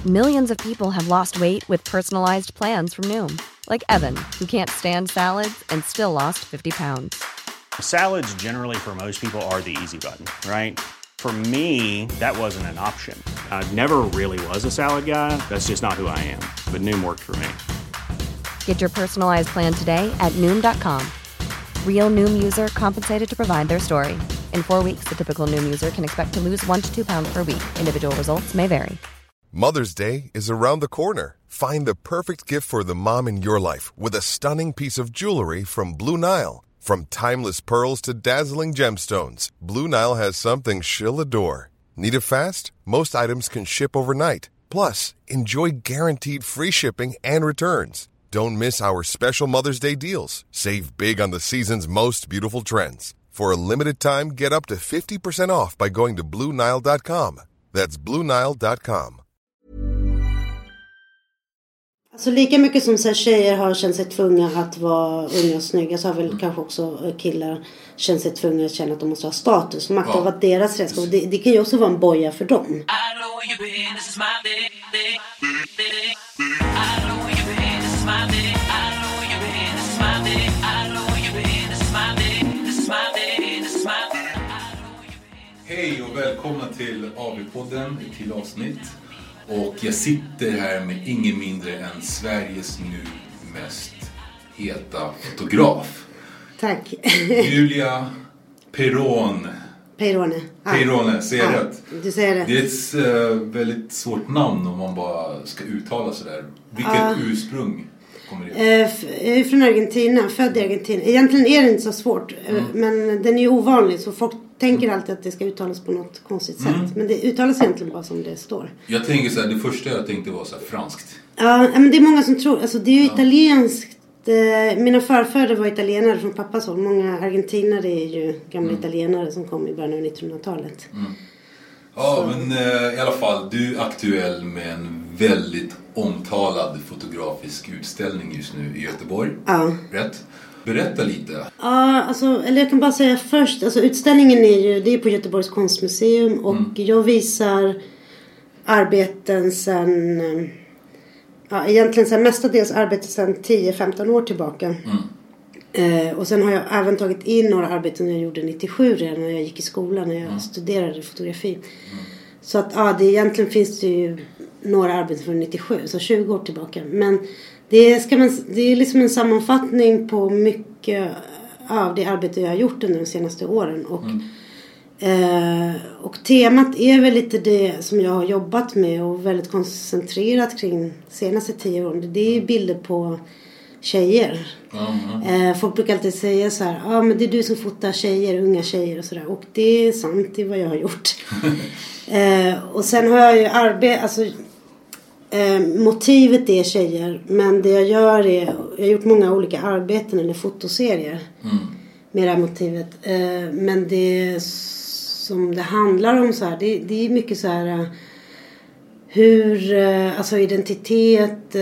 Millions of people have lost weight with personalized plans from Noom. Like Evan, who can't stand salads and still lost 50 pounds. Salads generally for most people are the easy button, right? For me, that wasn't an option. I never really was a salad guy. That's just not who I am. But Noom worked for me. Get your personalized plan today at Noom.com. Real Noom user compensated to provide their story. In 4 weeks, the typical Noom user can expect to lose 1 to 2 pounds per week. Individual results may vary. Mother's Day is around the corner. Find the perfect gift for the mom in your life with a stunning piece of jewelry from Blue Nile. From timeless pearls to dazzling gemstones, Blue Nile has something she'll adore. Need it fast? Most items can ship overnight. Plus, enjoy guaranteed free shipping and returns. Don't miss our special Mother's Day deals. Save big on the season's most beautiful trends. For a limited time, get up to 50% off by going to BlueNile.com. That's BlueNile.com. Alltså lika mycket som så här, tjejer har känt sig tvungna att vara unga och snygga, så har väl kanske också killar känt sig tvungna att känna att de måste ha status. Makt har varit deras redskap. Det kan ju också vara en boja för dem. Hej och välkomna till AV-podden, till avsnitt. Och jag sitter här med ingen mindre än Sveriges nu mest heta fotograf. Tack. Julia Perone. Perone, säger jag rätt? Du säger rätt. Det är ett väldigt svårt namn om man bara ska uttala sådär. Vilket ursprung kommer det? Jag är från Argentina, född i Argentina. Egentligen är det inte så svårt, men den är ju ovanlig, så folk tänker alltid att det ska uttalas på något konstigt sätt. Men det uttalas egentligen bara som det står. Jag tänker så här, det första jag tänkte var så här franskt. Ja, men det är många som tror, alltså det är ju italienskt. Mina förfäder var italienare från pappas håll. Många argentinare är ju gamla italienare som kom i början av 1900-talet. Ja, men i alla fall, du är aktuell med en väldigt omtalad fotografisk utställning just nu i Göteborg. Ja. Rätt? Berätta lite. Ja, alltså, eller jag kan bara säga först, alltså utställningen det är på Göteborgs konstmuseum och jag visar arbeten sen, egentligen sen mestadels arbeten sen 10-15 år tillbaka. Och sen har jag även tagit in några arbeten jag gjorde 97 redan när jag gick i skolan, när jag studerade fotografi. Så att det egentligen finns det ju några arbeten från 97, så 20 år tillbaka. Men det är liksom en sammanfattning på mycket av det arbete jag har gjort under de senaste åren. Och temat är väl lite det som jag har jobbat med och väldigt koncentrerat kring de senaste 10 åren. Det är bilder på tjejer. Folk brukar alltid säga så här, men det är du som fotar tjejer, unga tjejer och sådär. Och det är sant, det är vad jag har gjort. Och sen har jag ju motivet är tjejer, men det jag gör är, jag har gjort många olika arbeten eller fotoserier med det här motivet. Men det som det handlar om så här, det är mycket så här hur, alltså identitet,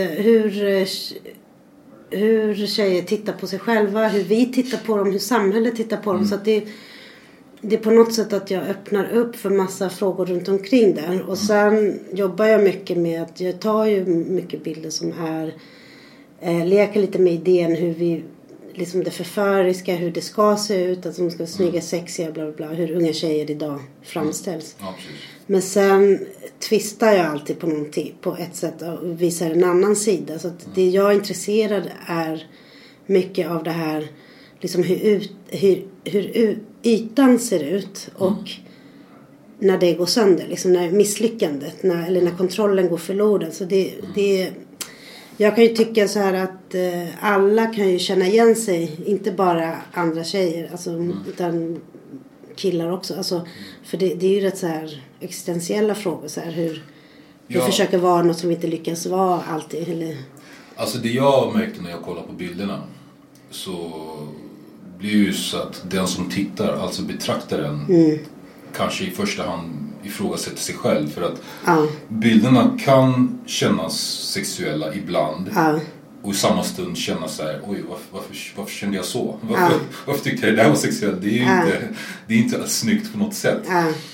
hur tjejer tittar på sig själva, hur vi tittar på dem, hur samhället tittar på dem. Så att det är på något sätt att jag öppnar upp för massa frågor runt omkring där. Och sen jobbar jag mycket med att jag tar ju mycket bilder som är leker lite med idén hur vi, liksom det förföriska, hur det ska se ut, att de ska vara snygga, sexiga, bla bla bla, hur unga tjejer idag framställs. Men sen twistar jag alltid på någonting, på ett sätt, och visar en annan sida. Så att det jag är intresserad är mycket av det här, liksom hur ytan ser ut och när det går sönder, liksom när misslyckandet, eller när kontrollen går förlorad. Så jag kan ju tycka så här att alla kan ju känna igen sig, inte bara andra tjejer, alltså, utan killar också. Alltså, för det är ju rätt så här existentiella frågor, så här hur vi försöker vara något som vi inte lyckas vara alltid. Eller... Alltså det jag märkte när jag kollar på bilderna, så blir ju så att den som tittar, alltså betraktaren, kanske i första hand ifrågasätter sig själv, för att bilderna kan kännas sexuella ibland och i samma stund känna så här, oj, varför kände jag så? Varför tyckte jag det där var sexuellt? Det är ju inte alls snyggt på något sätt.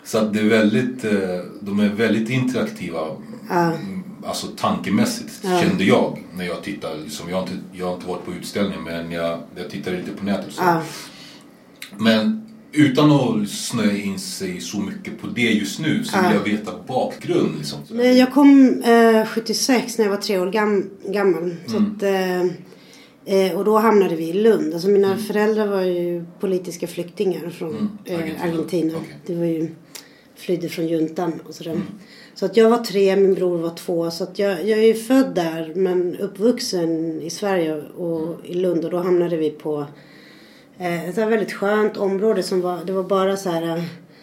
Så att det är väldigt, de är väldigt interaktiva. Alltså tankemässigt kände jag när jag tittar. Liksom, jag har inte varit på utställningen, men jag tittar lite på nätet. Så. Men utan att snöa in sig så mycket på det just nu så vill jag veta bakgrund. Liksom. Jag kom 76 när jag var 3 år gammal. Så att, och då hamnade vi i Lund. Alltså mina föräldrar var ju politiska flyktingar från Argentina. Okay. Det var ju flydde från juntan och sådär. Så att jag var 3, min bror var 2. Så att jag är ju född där men uppvuxen i Sverige och i Lund. Och då hamnade vi på ett väldigt skönt område som det var bara så här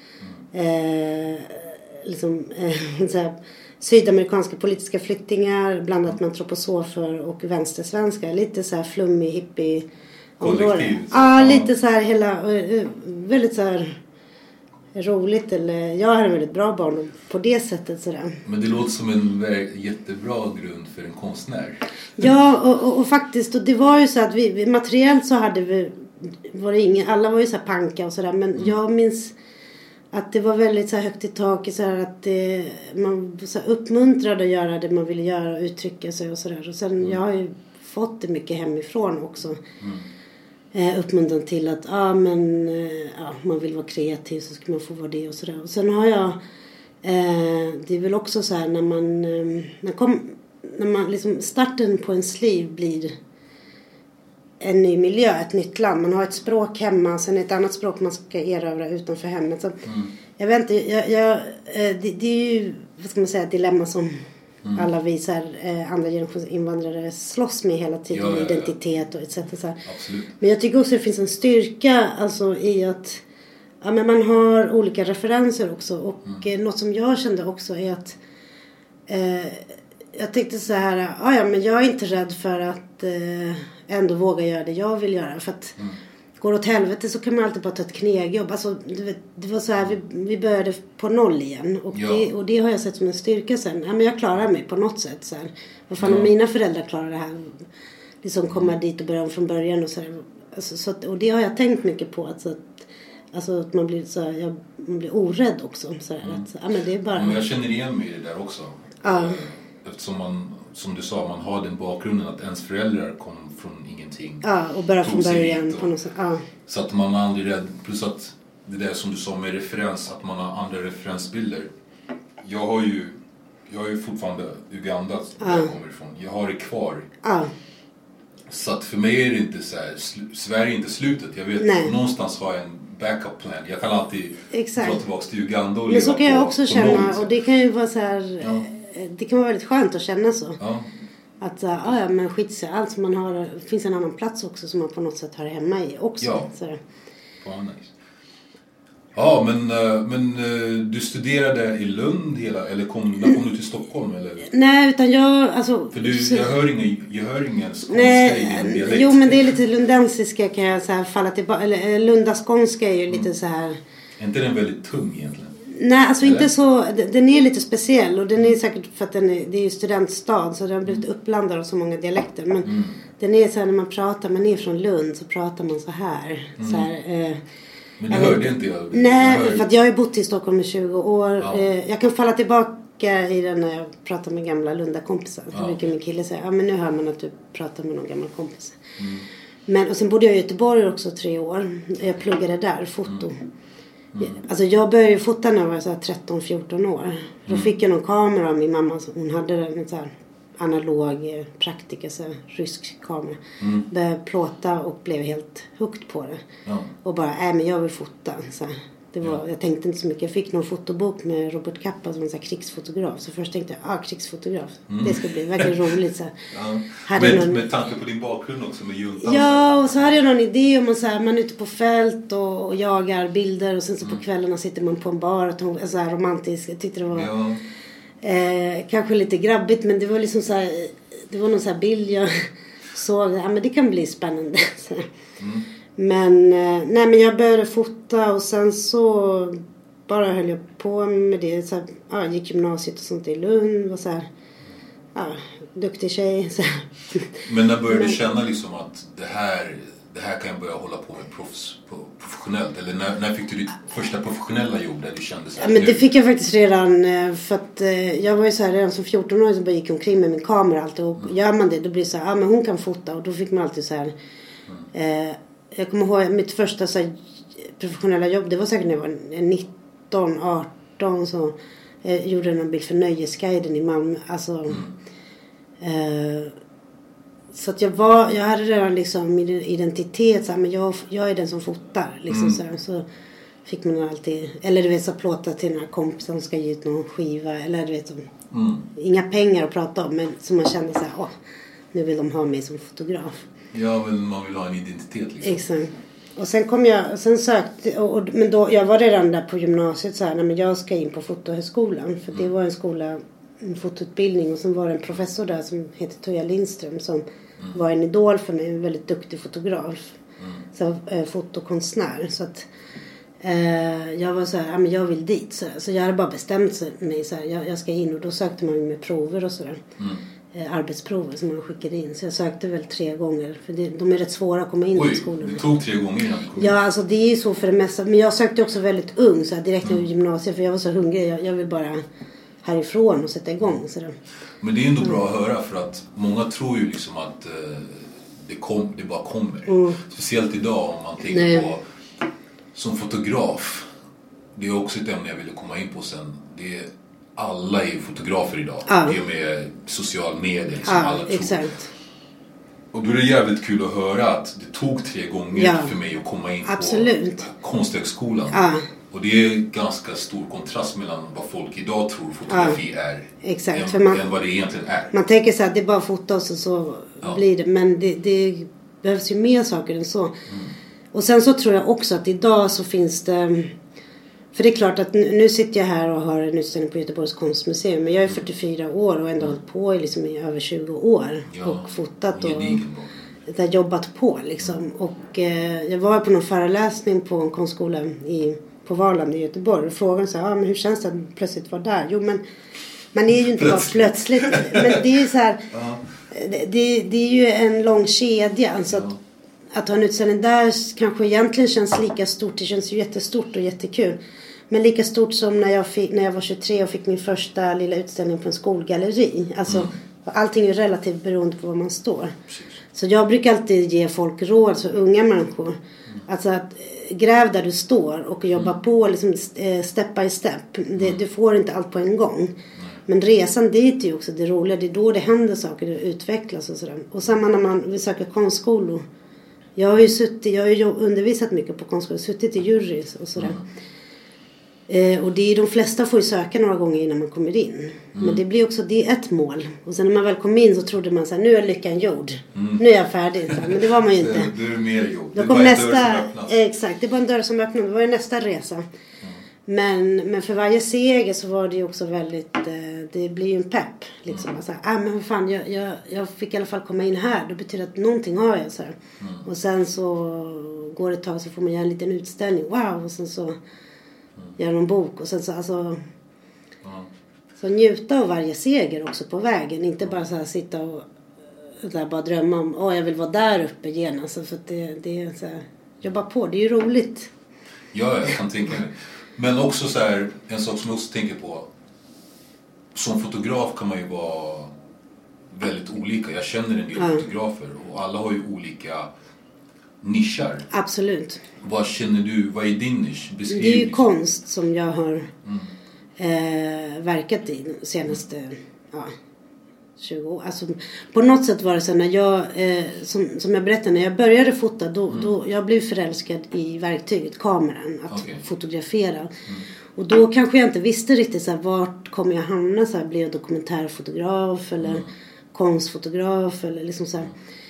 så här sydamerikanska politiska flyktingar blandat med antroposofer och vänstersvenskar. Lite så här flummig hippie område. Ja, lite så här hela väldigt så här roligt, eller jag hade en väldigt bra barndom på det sättet sådär. Men det låter som en jättebra grund för en konstnär. Ja, och faktiskt, och det var ju så att vi materiellt så hade vi, var det ingen, alla var ju så här panka och sådär, men jag minns att det var väldigt så här högt i tak så här att man så här uppmuntrade att göra det man ville göra och uttrycka sig och sådär. Och sen jag har ju fått det mycket hemifrån också. Uppmuntran till att man vill vara kreativ så ska man få vara det och sådär. Och sen har jag det är väl också så här när man liksom starten på ens liv blir en ny miljö, ett nytt land. Man har ett språk hemma, sen ett annat språk man ska erövra utanför hemmet. Så jag vet inte, det är ju, vad ska man säga, ett dilemma som alla visar andra generations invandrare slåss med hela tiden, identitet och etc. Så här. Absolut. Men jag tycker också att det finns en styrka alltså, i att men man har olika referenser också. Och något som jag kände också är att jag tänkte så här, men jag är inte rädd för att ändå våga göra det jag vill göra. För att går åt helvete så kan man alltid bara ta ett knegjobb. Alltså, det var så här, vi började på noll igen. Och det har jag sett som en styrka sen. Men jag klarar mig på något sätt. Så här. Vad fan om mina föräldrar klarar det här. Liksom komma dit och börja om från början. Och, så här. Alltså, så att, och det har jag tänkt mycket på. Att man blir, så här, man blir orädd också. Så här, att, det är bara... Men jag känner igen mig i det där också. Eftersom man, som du sa, man har den bakgrunden att ens föräldrar kom från ingenting. Ja, och börja från början på något sätt. Så att man är aldrig rädd. Plus att det där som du sa med referens, att man har andra referensbilder. Jag har ju fortfarande Uganda där jag kommer ifrån. Jag har det kvar. Så att för mig är det inte så här, Sverige är inte slutet. Jag vet, någonstans har jag en backup plan. Jag kan alltid dra tillbaka till Uganda och leva. Men så kan jag också känna, och det kan ju vara så här... Det kan vara väldigt skönt att känna så. Att men skit sig. Allt som man har, det finns en annan plats också som man på något sätt hör hemma i också. Ja, så. Nice. Ja, men du studerade i Lund eller kom du till Stockholm? Eller? Nej, utan jag... Alltså, för jag hör ingen skånska i din dialekt. Jo, men det är lite lundensiska kan jag så här falla tillbaka. Eller lundaskånska är ju lite så här... Är inte den väldigt tung egentligen? Nej, alltså inte så. Den är lite speciell. Och den är säkert för att det är ju studentstad. Så den har blivit uppblandad av så många dialekter. Men den är så här, när man pratar, man är från Lund så pratar man så här. Så här men det hörde inte jag. Nej, för att jag har ju bott i Stockholm i 20 år. Jag kan falla tillbaka i den när jag pratar med gamla Lunda-kompisar. Så brukar min kille säga, men nu hör man att du pratar med någon gammal kompis. Men, och sen bodde jag i Göteborg också 3 år. Jag pluggade där, foto. Alltså jag började ju fota när jag var 13-14 år. Då fick jag någon kamera av min mamma. Hon hade en så här analog praktika, så här, rysk kamera. Började plåta och blev helt hooked på det. Och bara, men jag vill fota. Så här. Det var, jag tänkte inte så mycket. Jag fick någon fotobok med Robert Capa som en så här krigsfotograf. Så först tänkte jag, krigsfotograf. Det ska bli verkligen roligt. Så här. Med tanke på din bakgrund också med juntan. Ja, och så hade jag någon idé om att man är ute på fält och jagar bilder. Och sen så på kvällarna sitter man på en bar och så här romantiskt. Jag tyckte det var kanske lite grabbigt. Men det var liksom så här, det var någon så här bild jag såg. Men det kan bli spännande. Men jag började fota och sen så bara höll jag på med det. Så här, gick gymnasiet och sånt i Lund. Var så här, duktig tjej. Så här. Men när började du känna liksom att det här det här kan jag börja hålla på med professionellt? Eller när fick du ditt första professionella jobb där du kände så här? Men det fick jag faktiskt redan, för att jag var ju så här redan som 14-åring så bara gick omkring med min kamera alltid. Och gör man det, då blir det så här, men hon kan fota. Och då fick man alltid så här, jag kommer ihåg mitt första så här, professionella jobb, det var säkert när jag var 19, 18 så gjorde jag någon bild för Nöjesguiden i Malmö. Alltså, så att jag hade redan liksom min identitet så här, men jag är den som fotar liksom så fick man alltid, eller du vet så plåta till några kompisar som ska ge ut någon skiva eller du vet inga pengar att prata om, men som man kände så här, nu vill de ha mig som fotograf. Ja, men man vill ha en identitet liksom. Exakt. Och sen sökte men då jag var redan där på gymnasiet så här, nej men jag ska in på fotohögskolan för det var en fotoutbildning och sen var det en professor där som heter Toja Lindström som var en idol för mig, en väldigt duktig fotograf. Så fotokonstnär så att jag var så här, men jag vill dit så jag hade bara bestämt mig så här, jag ska in och då sökte man med prover och så där. Arbetsprover som man skickade in. Så jag sökte väl 3 gånger. För de är rätt svåra att komma in i skolan. Det tog 3 gånger innan du kom in? Ja, alltså det är ju så för det mesta. Men jag sökte också väldigt ung. Så här, direkt ur gymnasiet. För jag var så hungrig. Jag vill bara härifrån och sätta igång. Så där. Men det är ändå bra att höra. För att många tror ju liksom att det bara kommer. Speciellt idag om man tänker på som fotograf. Det är också ett ämne jag ville komma in på sen. Alla är ju fotografer idag. I och med social media. Liksom, alla tror. Exakt. Och då är det jävligt kul att höra att det tog 3 gånger för mig att komma in på Konsthögskolan. Och det är ganska stor kontrast mellan vad folk idag tror fotografi är. Exakt. Än vad det egentligen är. Man tänker så att det är bara fotos och så blir det. Men det behövs ju mer saker än så. Och sen så tror jag också att idag så finns det... För det är klart att nu sitter jag här och har en utställning på Göteborgs konstmuseum. Men jag är 44 år och ändå hållit på liksom i över 20 år. Och fotat och jobbat på liksom. Och jag var på någon föreläsning på en konstskola på Valand i Göteborg. Och frågade så här, men hur känns det att plötsligt vara där? Jo, men man är ju inte bara plötsligt. Men det är ju så här, det är ju en lång kedja. Alltså att ha en utställning där kanske egentligen känns lika stort. Det känns ju jättestort och jättekul. Men lika stort som när jag var 23 och fick min första lilla utställning på en skolgalleri. Alltså allting är relativt beroende på var man står. Precis. Så jag brukar alltid ge folk råd, så unga människor. Alltså att gräv där du står och jobba på liksom step by step. Du får inte allt på en gång. Men resan dit är ju också det roliga. Det är då det händer saker, det utvecklas och sådär. Och samma när man vill söka konstskolor. Jag har ju undervisat mycket på konstskolor, suttit i jury och sådär. Och de flesta får ju söka några gånger innan man kommer in. Men det blir också, det är ett mål. Och sen när man väl kom in så trodde man så här, nu är lyckan gjord. Nu är jag färdig. Så här. Men det var man ju inte. Det är mer jobb. Då kom nästa, exakt, det var en dörr som öppnade. Det var ju nästa resa. Men för varje seger så var det ju också väldigt, det blir ju en pepp. Liksom. Alltså, men vad fan, jag fick i alla fall komma in här. Det betyder att någonting har jag så här. Och sen så går det ett tag så får man göra en liten utställning. Wow, och sen så göra någon bok. Och sen så alltså, så njuta av varje seger också på vägen. Inte bara så här sitta och där bara drömma om, jag vill vara där uppe genast. För att det är så här, jobba på, det är ju roligt. Ja, jag kan tänka mig. Men också så här, en sak som jag också tänker på. Som fotograf kan man ju vara väldigt olika. Jag känner en del fotografer och alla har ju olika nischar. Absolut. Vad känner du, vad är din nisch? Beskriv. Det är ju konst som jag har verkat i de senaste 20 år. Alltså, på något sätt var det så när jag, som jag berättade, när jag började fota, då jag blev förälskad i verktyget, kameran, att fotografera. Och då kanske jag inte visste riktigt så här, vart kommer jag hamna, så här, blir jag dokumentärfotograf eller konstfotograf eller liksom så här.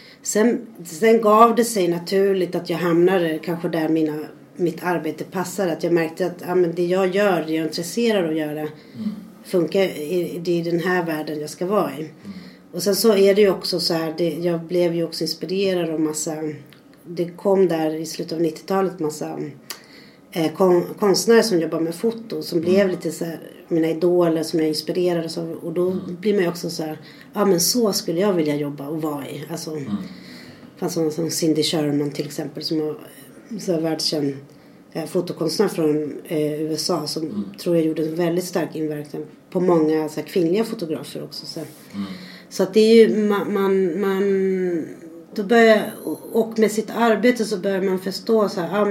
Sen gav det sig naturligt att jag hamnade kanske där mitt arbete passar, att jag märkte att det jag gör, det jag är intresserad av att göra funkar, det är den här världen jag ska vara i. Och sen så är det ju också så här, jag blev ju också inspirerad av massa, det kom där i slutet av 90-talet massa konstnärer som jobbar med foto som blev lite så här, mina idoler som jag inspirerades av, och då blir man ju också så här, men så skulle jag vilja jobba och vara i, alltså fanns sådana som Cindy Sherman till exempel som var så världskänd fotokonstnär från USA som tror jag gjorde en väldigt stark inverkan på många så här, kvinnliga fotografer också sen. Så att det är ju man då börjar, och med sitt arbete så börjar man förstå så här,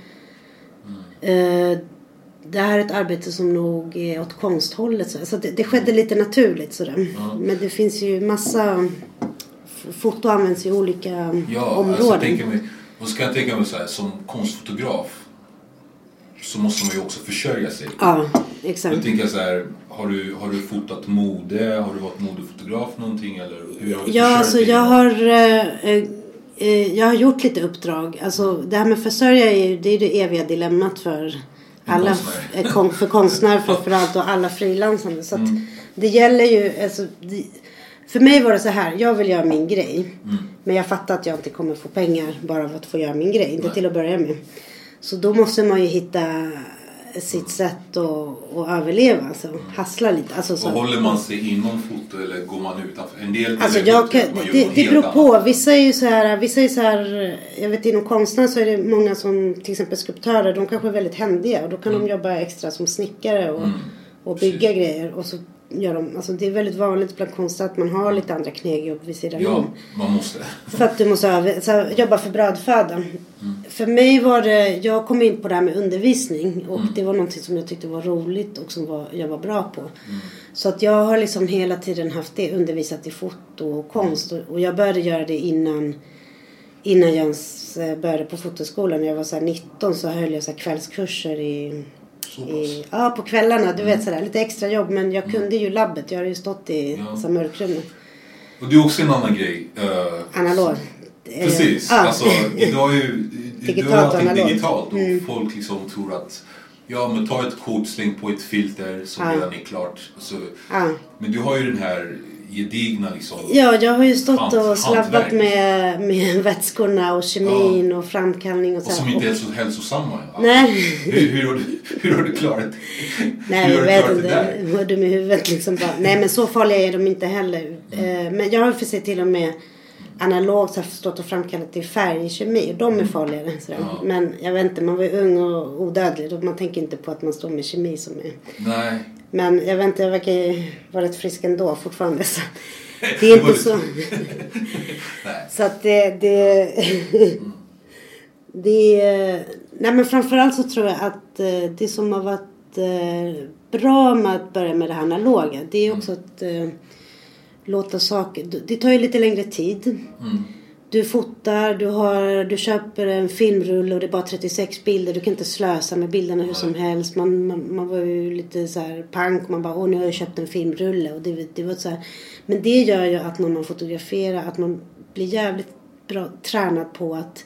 det här är ett arbete som nog är åt konsthållet. Så det skedde lite naturligt sådär. Men det finns ju massa foto används i olika områden. Alltså, ska jag tänka mig så här, som konstfotograf så måste man ju också försörja sig. Ja, exakt. Då tänker jag så här, har du fotat mode? Har du varit modefotograf någonting? Eller hur har du alltså jag har gjort lite uppdrag. Alltså det här med försörja det är det eviga dilemmat för alla för konstnärer framförallt och alla frilansande. Så att det gäller ju alltså, för mig var det så här, jag vill göra min grej. Men jag fattar att jag inte kommer få pengar bara för att få göra min grej. Inte till att börja med. Så då måste man ju hitta sitt sätt att överleva. Alltså hassla lite. Alltså, så. Och håller man sig inom foto eller går man utanför? En del alltså det beror på. Vissa är ju så här, jag vet inom konstnär så är det många som till exempel skulptörer. De kanske är väldigt händiga. Och då kan de jobba extra som snickare och bygga grejer. Och så gör de, alltså det är väldigt vanligt bland konstnär att man har lite andra knegjobb vid sidan om. Man måste. För att du måste jobba för brödfödan. För mig var det, jag kom in på det här med undervisning. Och det var någonting som jag tyckte var roligt och som jag var bra på. Så att jag har liksom hela tiden haft det, undervisat i foto och konst. Och jag började göra det innan jag ens började på fotoskolan. När jag var så här 19 så höll jag så här kvällskurser på kvällarna, du vet sådär, lite extra jobb, men jag kunde ju labbet, jag har ju stått i så mörkrummet. Och det är också en annan grej. Analog. Precis, alltså idag är ju digitalt och folk liksom tror att men ta ett kort, släng på ett filter så redan är klart. Så, men du har ju den här gedigna liksom. Ja, jag har ju stått och slabbat med vätskorna och kemin och framkallning och så. Och som inte är så hälsosamma. Nej. Hur har du klarat det? Nej, jag vet inte. Hur du med huvudet liksom bara. Nej, men så farliga är de inte heller. Men jag har för sig till och med analogt har stått och framkallat i färgkemi. De är farligare. Men jag vet inte, man var ung och odödlig. Man tänker inte på att man står med kemi som är. Nej. Men jag vet inte, jag verkar vara rätt frisk ändå fortfarande. Så det är inte så. Så att nej men framförallt så tror jag att det som har varit bra med att börja med det här analoga. Det är också att låta saker, det tar ju lite längre tid. Du fotar, du köper en filmrulle och det är bara 36 bilder. Du kan inte slösa med bilderna hur som helst. Man var ju lite så här pank. Man bara, nu har jag köpt en filmrulle. Och det var så här. Men det gör ju att när man fotograferar, att man blir jävligt bra tränad på att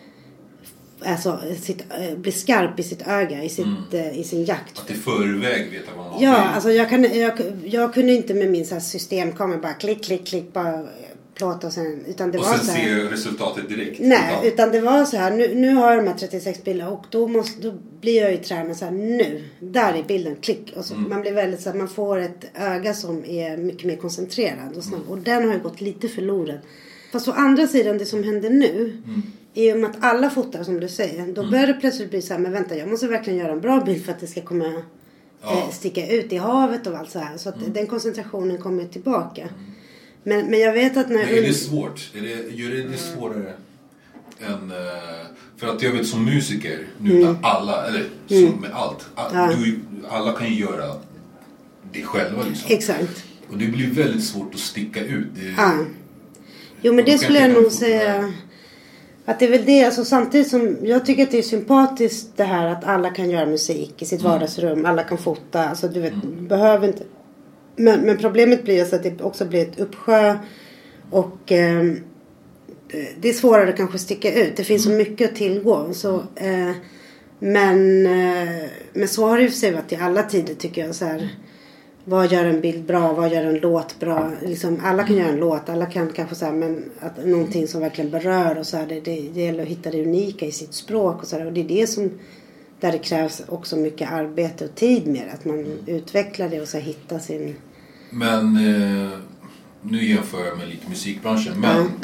bli skarp i sitt öga, i sin jakt. Att i förväg veta vad man vill. Ja, alltså jag kunde inte med min så här systemkamera bara klick, bara plåta och sen, utan det och var sen så här, se resultatet direkt. Nej, utan det var så här, nu har jag de här 36 bilder och då blir jag ju tränad så här, nu, där är bilden, klick. Och så man blir väldigt så här, man får ett öga som är mycket mer koncentrerad och snabb. Och den har ju gått lite förlorad. Fast å andra sidan, det som händer nu är ju att alla fotar som du säger, då börjar det plötsligt bli så här, men vänta, jag måste verkligen göra en bra bild för att det ska komma sticka ut i havet och allt så här. Så att den koncentrationen kommer tillbaka. Men jag vet att när... Men är det svårt? Gör det svårare än... För att jag vet som musiker, nu när alla, eller som med allt, alla kan ju göra det själva liksom. Exakt. Och det blir väldigt svårt att sticka ut. Jo, men det skulle jag nog säga... Att det är väl det, alltså samtidigt som jag tycker att det är sympatiskt det här att alla kan göra musik i sitt vardagsrum, alla kan fota, alltså du vet, behöver inte... Men problemet blir alltså att det också blir ett uppsjö och det är svårare kanske att sticka ut. Det finns så mycket att tillgå. Så, men så har det ju för sig varit i alla tider tycker jag. Så här, vad gör en bild bra? Vad gör en låt bra? Liksom, alla kan göra en låt. Alla kan kanske så här, men att någonting som verkligen berör och så här, det gäller att hitta det unika i sitt språk och så här, och det är det som... Där det krävs också mycket arbete och tid med att man utvecklar det och så hittar sin... Men nu jämför jag med lite musikbranschen. Men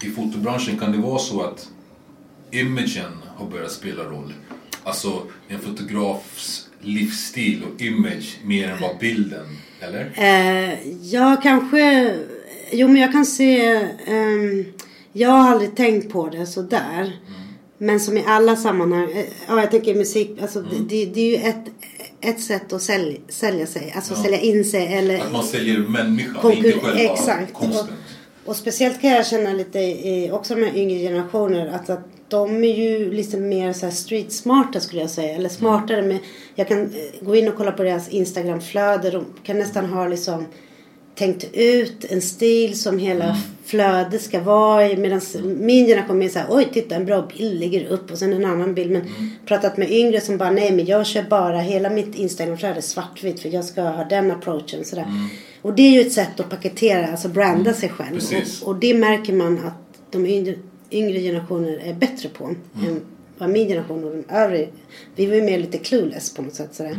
i fotobranschen kan det vara så att imagen har börjat spela roll. Alltså en fotografs livsstil och image mer än vad bilden, eller? Jag kanske... Jo, men jag kan se... jag har aldrig tänkt på det så där. Men som i alla sammanhang... jag tänker musik... Alltså, det är ju ett sätt att sälja sig. Alltså sälja in sig. Eller, att man säljer människan, inte själva konsten. Och speciellt kan jag känna lite också med yngre generationer att de är ju lite mer så här street smarta skulle jag säga. Eller smartare med... Jag kan gå in och kolla på deras Instagram-flöde. De kan nästan ha liksom tänkt ut en stil som hela flödet ska vara i. Medan min generation är så här, oj titta en bra bild ligger upp och sen en annan bild. Men pratat med yngre som bara, nej men jag kör bara hela mitt Instagram-flöde svartvitt för jag ska ha den approachen. Sådär. Och det är ju ett sätt att paketera, alltså branda sig själv. Och det märker man att de yngre generationer är bättre på än vad min generation och de övriga. Vi var ju mer lite clueless på något sätt. Sådär.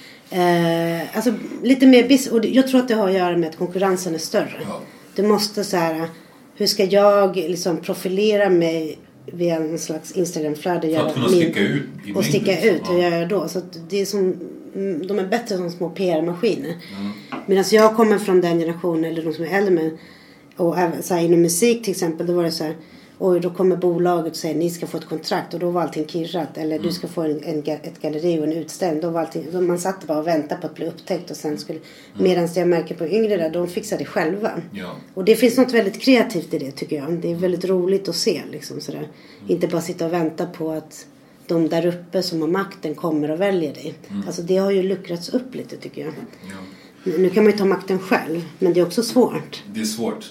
Alltså lite mer och jag tror att det har att göra med att konkurrensen är större. Ja. Du måste så här, hur ska jag liksom profilera mig via en slags Instagram-flöde för att kunna sticka ut i och sticka ut, hur gör jag då? Så att det är som, de är bättre som små PR-maskiner. Medan jag kommer från den generationen eller de som är äldre med, och även så här, inom musik till exempel, då var det så här, och då kommer bolaget och säger ni ska få ett kontrakt och då var allting kirrat eller du ska få ett galleri och en utställning, då var allting, man satt bara och väntade på att bli upptäckt och sen skulle medan jag märker på yngre där, de fixar det själva. Och det finns något väldigt kreativt i det tycker jag. Det är väldigt roligt att se liksom sådär. Inte bara sitta och vänta på att de där uppe som har makten kommer och väljer dig. Alltså det har ju luckrats upp lite tycker jag. Nu kan man ju ta makten själv, men det är också svårt. Det är svårt.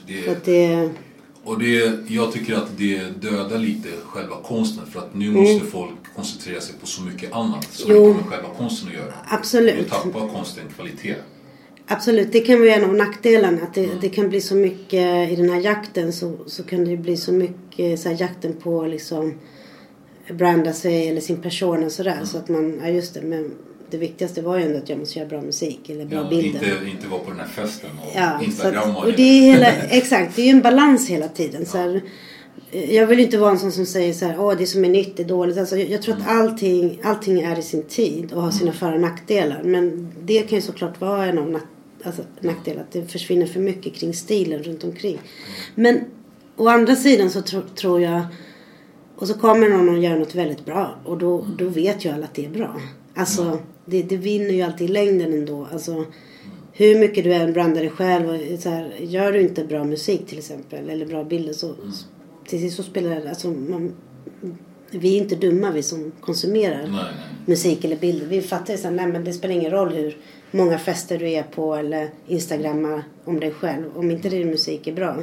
Och jag tycker att det dödar lite själva konsten. För att nu måste folk koncentrera sig på så mycket annat som inte har med själva konsten att göra. Absolut. Och tappa konsten kvalitet. Absolut, det kan vara en av nackdelarna. Att det kan bli så mycket i den här jakten. Så kan det bli så mycket så här, jakten på liksom branda sig eller sin person och sådär. Så att man, ja just det, men det viktigaste var ju ändå att jag måste göra bra musik eller bra bilder. Inte vara på den här festen och Instagram. Och det är exakt, det är ju en balans hela tiden. Så här, jag vill inte vara en sån som säger så här, det som är nytt är dåligt. Alltså, jag tror att allting är i sin tid och har sina för- och nackdelar. Men det kan ju såklart vara en av nackdelar. Att det försvinner för mycket kring stilen runt omkring. Men å andra sidan så tror jag, och så kommer någon och gör något väldigt bra. Och då vet ju alla att det är bra. Alltså det vinner ju alltid i längden ändå. Alltså hur mycket du än brandar dig själv och så här, gör du inte bra musik till exempel eller bra bilder så till sist så spelar det, alltså vi är inte dumma vi som konsumerar musik eller bilder. Vi fattar ju så här, nej men det spelar ingen roll hur många fester du är på eller instagrammar om dig själv om inte din musik är bra.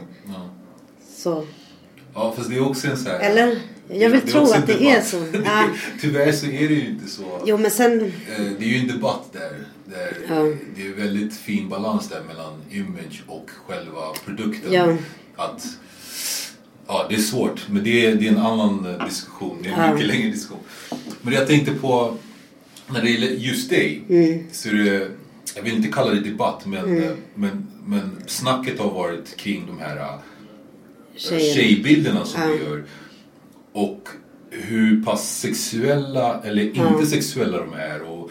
Så ja, fast det är också en så här... Eller? Jag vill tro att det är så. Tyvärr så är det ju inte så. Jo, men sen... Det är ju en debatt där det är väldigt fin balans där mellan image och själva produkten. Att, det är svårt, men det är en annan diskussion. Det är en mycket längre diskussion. Men jag tänkte på, när det gäller just dig, så är det, jag vill inte kalla det debatt, men snacket har varit kring de här tjejbilderna som du gör. Och hur pass sexuella eller inte sexuella de är. Och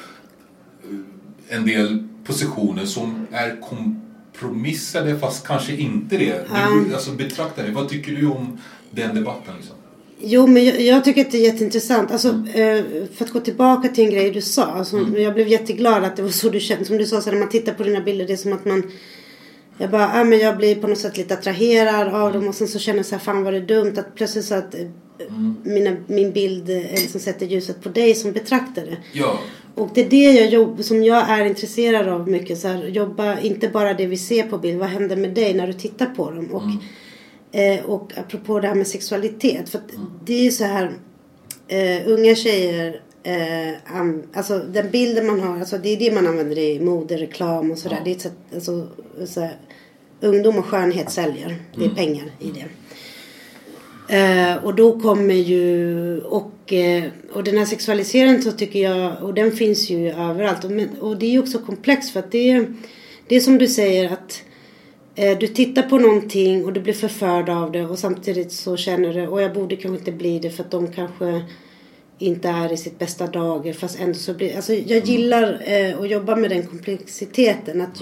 en del positioner som är kompromissade fast kanske inte det. Du alltså betraktar det. Vad tycker du om den debatten liksom? Jo, men jag tycker att det är jätteintressant. Alltså, för att gå tillbaka till en grej du sa. Alltså, jag blev jätteglad att det var så du kände. Som du sa, så när man tittar på dina bilder, det är som att man... Jag bara, men jag blir på något sätt lite attraherad av dem. Och sen så känner jag så här, fan var det dumt. Att plötsligt så att min bild liksom sätter ljuset på dig som betraktare. Ja. Och det är det som jag är intresserad av mycket. Så här, jobba, inte bara det vi ser på bild. Vad händer med dig när du tittar på dem? Och apropå det här med sexualitet. För det är så här, unga tjejer... alltså den bilden man har, alltså det är det man använder i mode, reklam och sådär. Det är ett sätt, alltså, så här, ungdom och skönhet säljer. Det är pengar i det. Och då kommer ju och den här sexualiseringen så tycker jag, och den finns ju överallt och det är ju också komplext för att det är som du säger att Du tittar på någonting och du blir förförd av det och samtidigt så känner du, och jag borde kanske inte bli det för att de kanske inte är i sitt bästa dagar, fast ändå så blir, alltså jag gillar att jobba med den komplexiteten att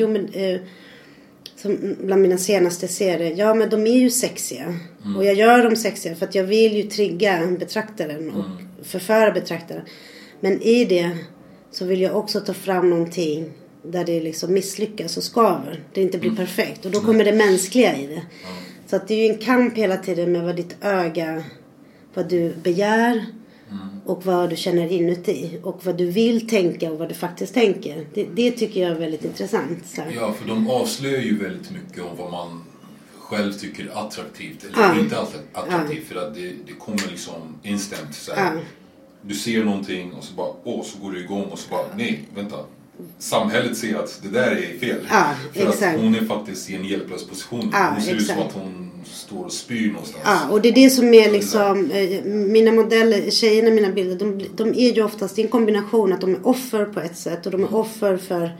som bland mina senaste serier, men de är ju sexiga och jag gör dem sexiga för att jag vill ju trigga betraktaren och förföra betraktaren, men i det så vill jag också ta fram någonting där det liksom misslyckas och skaver, det inte blir perfekt, och då kommer det mänskliga i det. Så att det är ju en kamp hela tiden med vad ditt öga, vad du begär och vad du känner inuti och vad du vill tänka och vad du faktiskt tänker. Det tycker jag är väldigt intressant. Så. Ja, för de avslöjar ju väldigt mycket om vad man själv tycker är attraktivt eller inte attraktivt, för att det kommer liksom instant så här. Du ser någonting och så bara, så går du igång och så bara, nej, vänta. Samhället ser att det där är fel. För exakt. att hon är faktiskt i en hjälplös position. Hon ser ut som att hon står och spyr någonstans. Och det är det som är liksom, mina modeller, tjejerna i mina bilder, de är ju oftast i en kombination att de är offer på ett sätt och de är offer för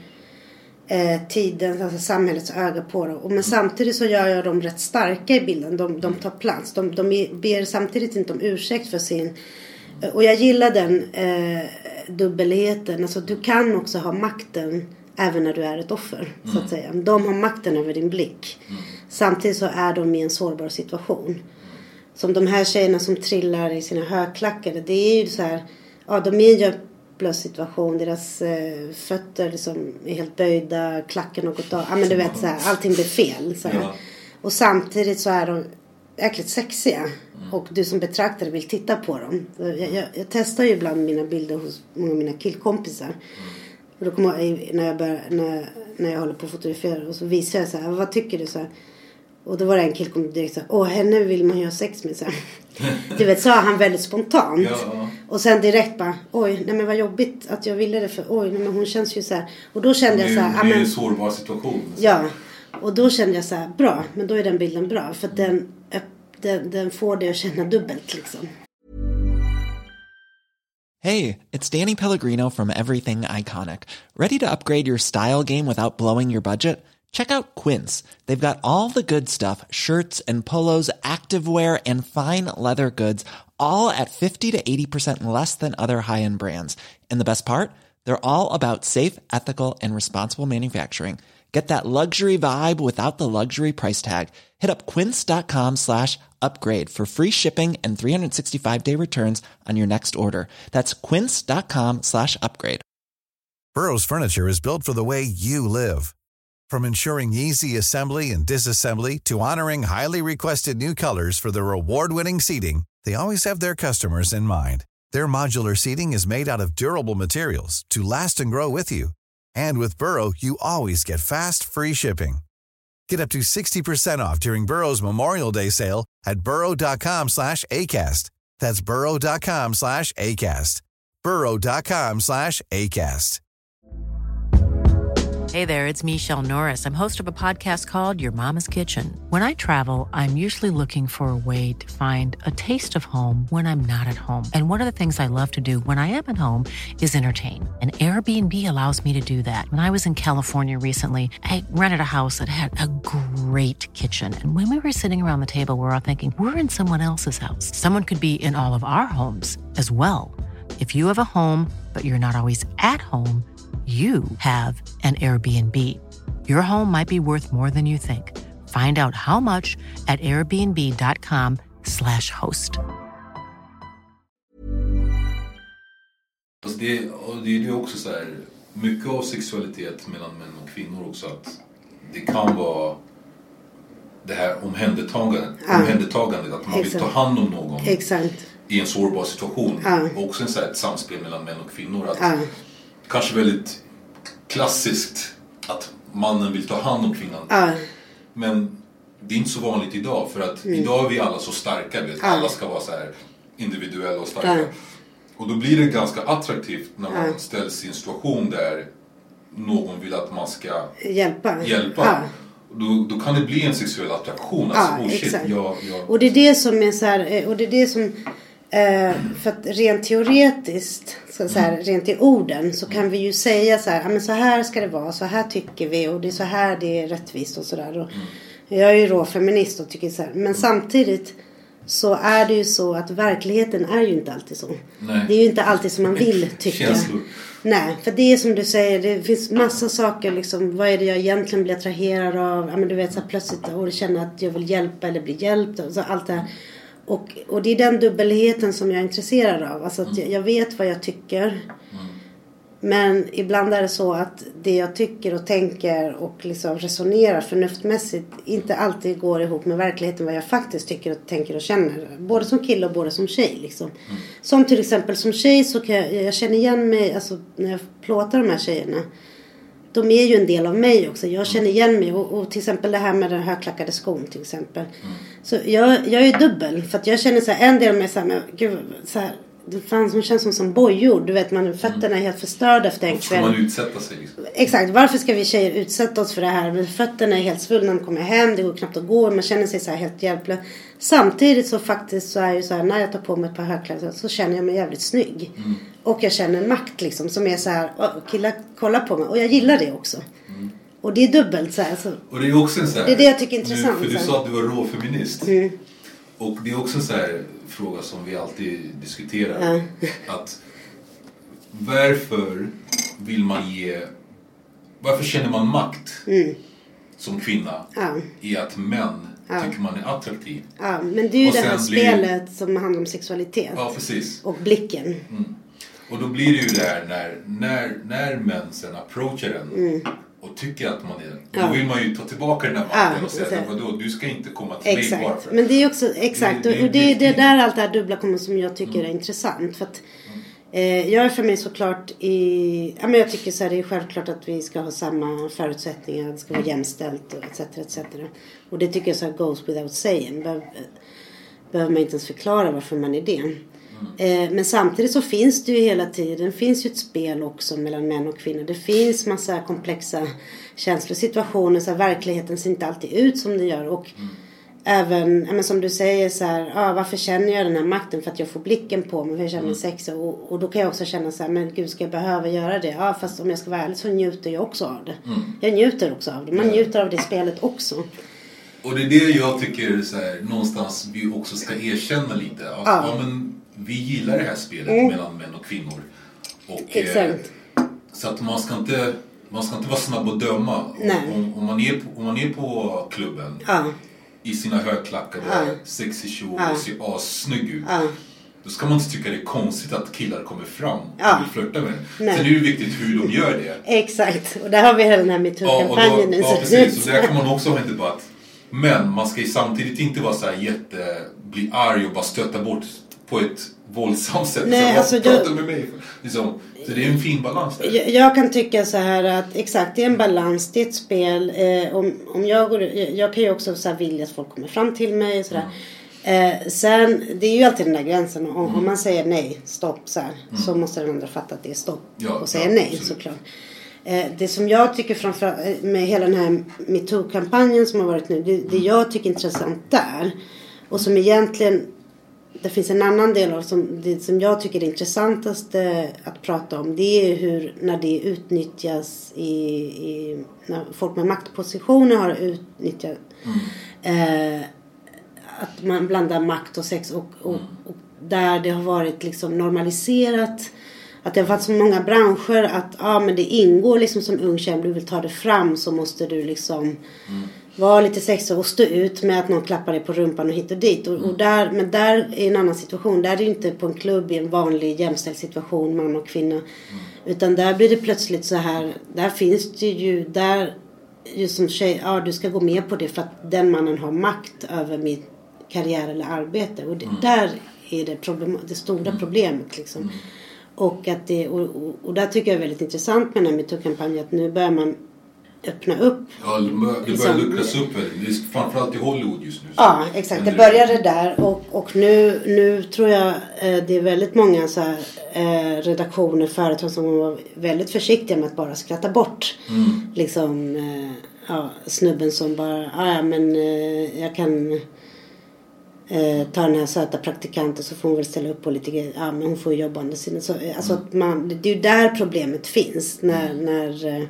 tiden, alltså samhällets öga på dem. Men samtidigt så gör jag dem rätt starka i bilden. De tar plats. De ber samtidigt inte om ursäkt för sin... Och jag gillar den dubbelheten. Alltså du kan också ha makten även när du är ett offer, så att säga. De har makten över din blick. Samtidigt så är de i en sårbar situation. Som de här tjejerna som trillar i sina högklackade. Det är ju så här, de är i en hopplös situation. Deras fötter liksom är helt böjda, klacken har gått av. Men du vet så här, allting blir fel så här. Och samtidigt så är de jäkligt sexiga. Och du som betraktare vill titta på dem. Jag testar ju ibland mina bilder hos många av mina killkompisar. Och då kommer jag, när jag håller på att fotografera, och så visar jag så här, vad tycker du så här? Och då var det en killkompis direkt så här, henne vill man ju ha sex med så här. Du vet, sa han väldigt spontant. Och sen direkt bara, nej men vad jobbigt att jag ville det, för nej men hon känns ju så här. Och då kände jag så här, det är en sårbar situation. Ja. Och då kände jag så här, bra, men då är den bilden bra, för att den får det att känna dubbelt liksom. Hey, it's Danny Pellegrino from Everything Iconic. Ready to upgrade your style game without blowing your budget? Check out Quince. They've got all the good stuff, shirts and polos, activewear and fine leather goods, all at 50 to 80% less than other high-end brands. And the best part? They're all about safe, ethical and responsible manufacturing. Get that luxury vibe without the luxury price tag. Hit up quince.com/upgrade for free shipping and 365-day returns on your next order. That's quince.com/upgrade. Burrow's furniture is built for the way you live. From ensuring easy assembly and disassembly to honoring highly requested new colors for their award-winning seating, they always have their customers in mind. Their modular seating is made out of durable materials to last and grow with you. And with Burrow, you always get fast, free shipping. Get up to 60% off during Burrow's Memorial Day sale at burrow.com/ACAST. That's burrow.com/ACAST. burrow.com/ACAST. Hey there, it's Michelle Norris. I'm host of a podcast called Your Mama's Kitchen. When I travel, I'm usually looking for a way to find a taste of home when I'm not at home. And one of the things I love to do when I am at home is entertain. And Airbnb allows me to do that. When I was in California recently, I rented a house that had a great kitchen. And when we were sitting around the table, we were all thinking, we're in someone else's house. Someone could be in all of our homes as well. If you have a home, but you're not always at home, you have an Airbnb. Your home might be worth more than you think. Find out how much at airbnb.com/host. Alltså det är ju också så här, mycket av sexualitet mellan män och kvinnor också, att det kan vara det här omhändertagandet, att man vill ta hand om någon i en sårbar situation. Och också ett samspel mellan män och kvinnor, att kanske väldigt klassiskt att mannen vill ta hand om kvinnan. Men det är inte så vanligt idag, för att idag är vi alla så starka, vet. Alla ska vara så här individuella och starka. Och då blir det ganska attraktivt när man ställs i en situation där någon vill att man ska hjälpa. Då kan det bli en sexuell attraktion. Alltså, exakt. Och det är det som är så här, och det är det som För att rent teoretiskt, så här, rent i orden, så kan vi ju säga så här, men så här ska det vara, så här tycker vi, och det är så här det är rättvist och sådär. Jag är ju råfeminist och tycker så här, men samtidigt så är det ju så att verkligheten är ju inte alltid så. Nej. Det är ju inte alltid som man vill tycka. Känslor. Nej, för det är som du säger, det finns massa saker liksom, vad är det jag egentligen blir attraherad av? Ja, men du vet så här, plötsligt och känner att jag vill hjälpa eller bli hjälpt och så allt det här. Och det är den dubbelheten som jag är intresserad av. Alltså att jag vet vad jag tycker. Men ibland är det så att det jag tycker och tänker och liksom resonerar förnuftmässigt inte alltid går ihop med verkligheten, vad jag faktiskt tycker och tänker och känner. Både som kille och både som tjej. Liksom. Som till exempel som tjej så kan jag känner igen mig, alltså när jag plåtar de här tjejerna. De är ju en del av mig också. Jag känner igen mig. Och till exempel det här med den högklackade skon till exempel. Så jag är dubbel. För att jag känner så här, en del av mig så här, men gud, så här, det fanns som känns som bojor. Du vet, fötterna är helt förstörda efter en kväll. Varför ska man utsätta sig liksom? Exakt, varför ska vi tjejer utsätta oss för det här? Men fötterna är helt svullna när man kommer hem. Det går knappt att gå. Man känner sig så här helt hjälplös. Samtidigt så faktiskt så är ju så här, när jag tar på mig ett par högklackade så känner jag mig jävligt snygg. Och jag känner en makt liksom som är så här, killar kollar på mig. Och jag gillar det också. Och det är dubbelt så här. Så. Och det är också en så här, det är det jag tycker är intressant. För du sa att du var råfeminist. Och det är också en så här fråga som vi alltid diskuterar. Att varför vill man varför känner man makt som kvinna i att män tycker man är attraktiv? Ja, men det är ju det här spelet som handlar om sexualitet. Ja, precis. Och blicken. Och då blir det ju där när män sen approachar en och tycker att man är, då vill man ju ta tillbaka den här makten och säga, vadå, du ska inte komma till mig bara för. Men det är också, exakt, och det är där allt det här dubbla kommer som jag tycker är intressant. För att jag är för mig såklart men jag tycker så här, det är självklart att vi ska ha samma förutsättningar, det ska vara jämställt och etc. Och det tycker jag så här goes without saying. Behöver man inte ens förklara varför man är det. Men samtidigt så finns det ju hela tiden, finns ju ett spel också mellan män och kvinnor. Det finns massa komplexa känslosituationer, så här, verkligheten ser inte alltid ut som det gör. Och även, men som du säger så här, varför känner jag den här makten? För att jag får blicken på mig, för jag känner sex. Och då kan jag också känna så här, men gud, ska jag behöva göra det? Ja, fast om jag ska vara ärlig så njuter jag också av det. Jag njuter också av det, man njuter av det spelet också. Och det är det jag tycker så här, någonstans vi också ska erkänna lite. Att, men vi gillar det här spelet mellan män och kvinnor. Och, så att man ska inte vara snabb att döma. Om man är på klubben i sina högklackade sexy show och ser snygg ut. Då ska man inte tycka det är konstigt att killar kommer fram och vill flirta med den. Sen är det viktigt hur de gör det. Exakt, och där har vi hela den här MeToo-kampanjen. Ja, precis. Och där kan man också ha en debatt. Men man ska ju samtidigt inte vara så här bli arg och bara stöta bort på ett våldsamt sätt. Nej, alltså prata med mig. Liksom. Så det är en fin balans där. Jag kan tycka så här att exakt, det är en balans, det är ett spel. Om jag kan ju också så här vilja att folk kommer fram till mig och sådär. Sen, det är ju alltid den där gränsen. Om man säger nej, stopp så här, så måste den andra fatta att det är stopp och säga nej, absolut. Såklart. Det som jag tycker framförallt med hela den här MeToo-kampanjen som har varit nu, det jag tycker är intressant där, och som egentligen det finns en annan del av det som jag tycker är intressantaste att prata om, det är hur när det utnyttjas när folk med maktpositioner har utnyttjat att man blandar makt och sex och där det har varit liksom normaliserat, att det har varit så många branscher att men det ingår liksom som ung tjej, du vill ta det fram så måste du liksom vara lite sexig och stå ut med att någon klappar dig på rumpan och hit och dit. Men där är en annan situation. Där är det inte på en klubb i en vanlig jämställd situation, man och kvinna. Utan där blir det plötsligt så här, där finns det ju, där just som tjej, du ska gå med på det för att den mannen har makt över min karriär eller arbete. Och där är det stora problemet liksom. Och att och där tycker jag är väldigt intressant med den här MeToo-kampanjen, att nu börjar man öppna upp. Ja, det börjar luckras upp väldigt. Det är framförallt i Hollywood just nu. Ja, exakt. Det började där och nu tror jag det är väldigt många så här, redaktioner, företag som var väldigt försiktiga med att bara skratta bort liksom snubben som bara men jag kan ta den här söta praktikanten så får hon väl ställa upp på lite grejer. Ja, men hon får jobba under sina. Så, alltså att det är ju där problemet finns. När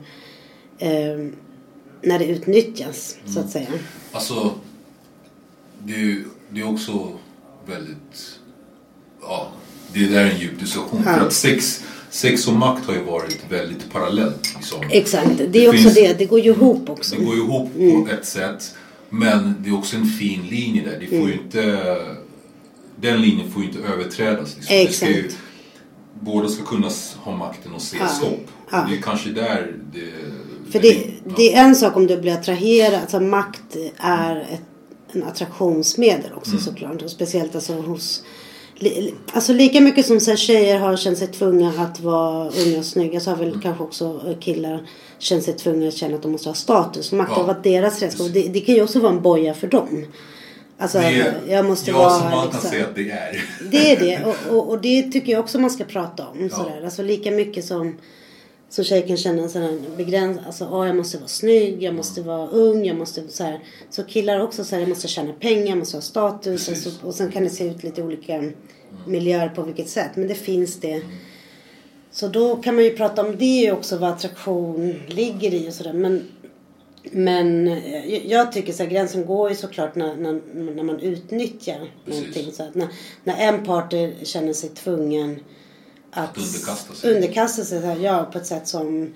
det utnyttjas, så att säga. Alltså, det är också väldigt... Ja, det där är en djup diskussion. För att sex och makt har ju varit väldigt parallellt. Liksom. Exakt, det är också det. Det går ju ihop också. Det går ju ihop på ett sätt. Men det är också en fin linje där. Det får ju inte... Den linjen får ju inte överträdas. Liksom. Exakt. Båda ska kunna ha makten och se stopp. Ja. Det är kanske där det... För det är en sak om du blir attraherad. Alltså makt är en attraktionsmedel också såklart. Och speciellt alltså hos... Alltså lika mycket som så här, tjejer har känt sig tvungna att vara unga och snygga, så har väl kanske också killar känt sig tvungna att känna att de måste ha status. Makt har varit deras redskap. Det kan ju också vara en boja för dem. Alltså, jag måste vara... som man liksom, kan säga att det är. Det är det. Och det tycker jag också man ska prata om. Sådär. Alltså lika mycket som tjejer kan känna en sån här begränsning. Alltså, jag måste vara snygg, jag måste vara ung, jag måste så här. Så killar också så här, jag måste tjäna pengar, jag måste ha status. Och sen kan det se ut lite olika miljöer på vilket sätt. Men det finns det. Så då kan man ju prata om det också, vad attraktion ligger i och sådär. Men jag tycker så här, gränsen går ju såklart när man utnyttjar någonting. Så att när en parter känner sig tvungen att underkasta sig på ett sätt som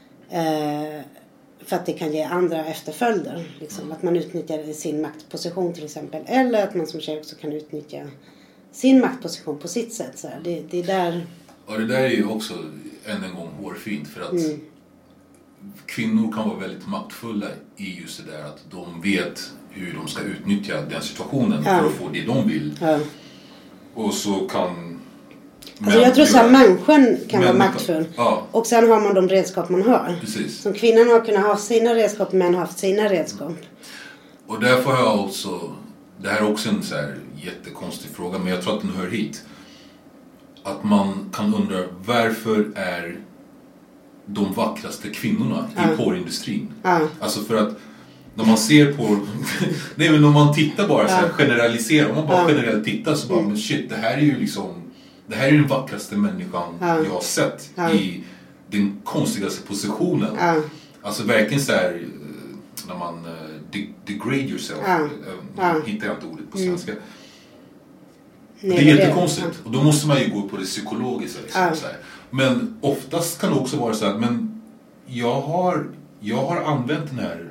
för att det kan ge andra efterföljder. Liksom. Att man utnyttjar sin maktposition till exempel. Eller att man som tjej också kan utnyttja sin maktposition på sitt sätt. Så här. Det är där... Och det där är ju också än en gång hårfint. För att kvinnor kan vara väldigt maktfulla i just det där. Att de vet hur de ska utnyttja den situationen för att få det de vill. Ja. Och så kan... Alltså jag tror att människan kan vara maktfull. Ja. Och sen har man de redskap man har. Precis. Som kvinnan har kunnat ha sina redskap, män har haft sina redskap. Och därför har jag också... Det här är också en så här jättekonstig fråga, men jag tror att den hör hit. Att man kan undra, varför är de vackraste kvinnorna i porrindustrin? Alltså för att när man ser på... nej, men om man tittar bara så här, generaliserar. Om man bara generellt tittar så bara, men shit, det här är ju liksom... Det här är den vackraste människan jag har sett i den konstigaste positionen. Alltså verkligen så här, när man degrade yourself, hittar jag inte ordet på svenska. Det är jättekonstigt. Och då måste man ju gå på det psykologiska. Liksom, så här. Men oftast kan det också vara så här, men jag har använt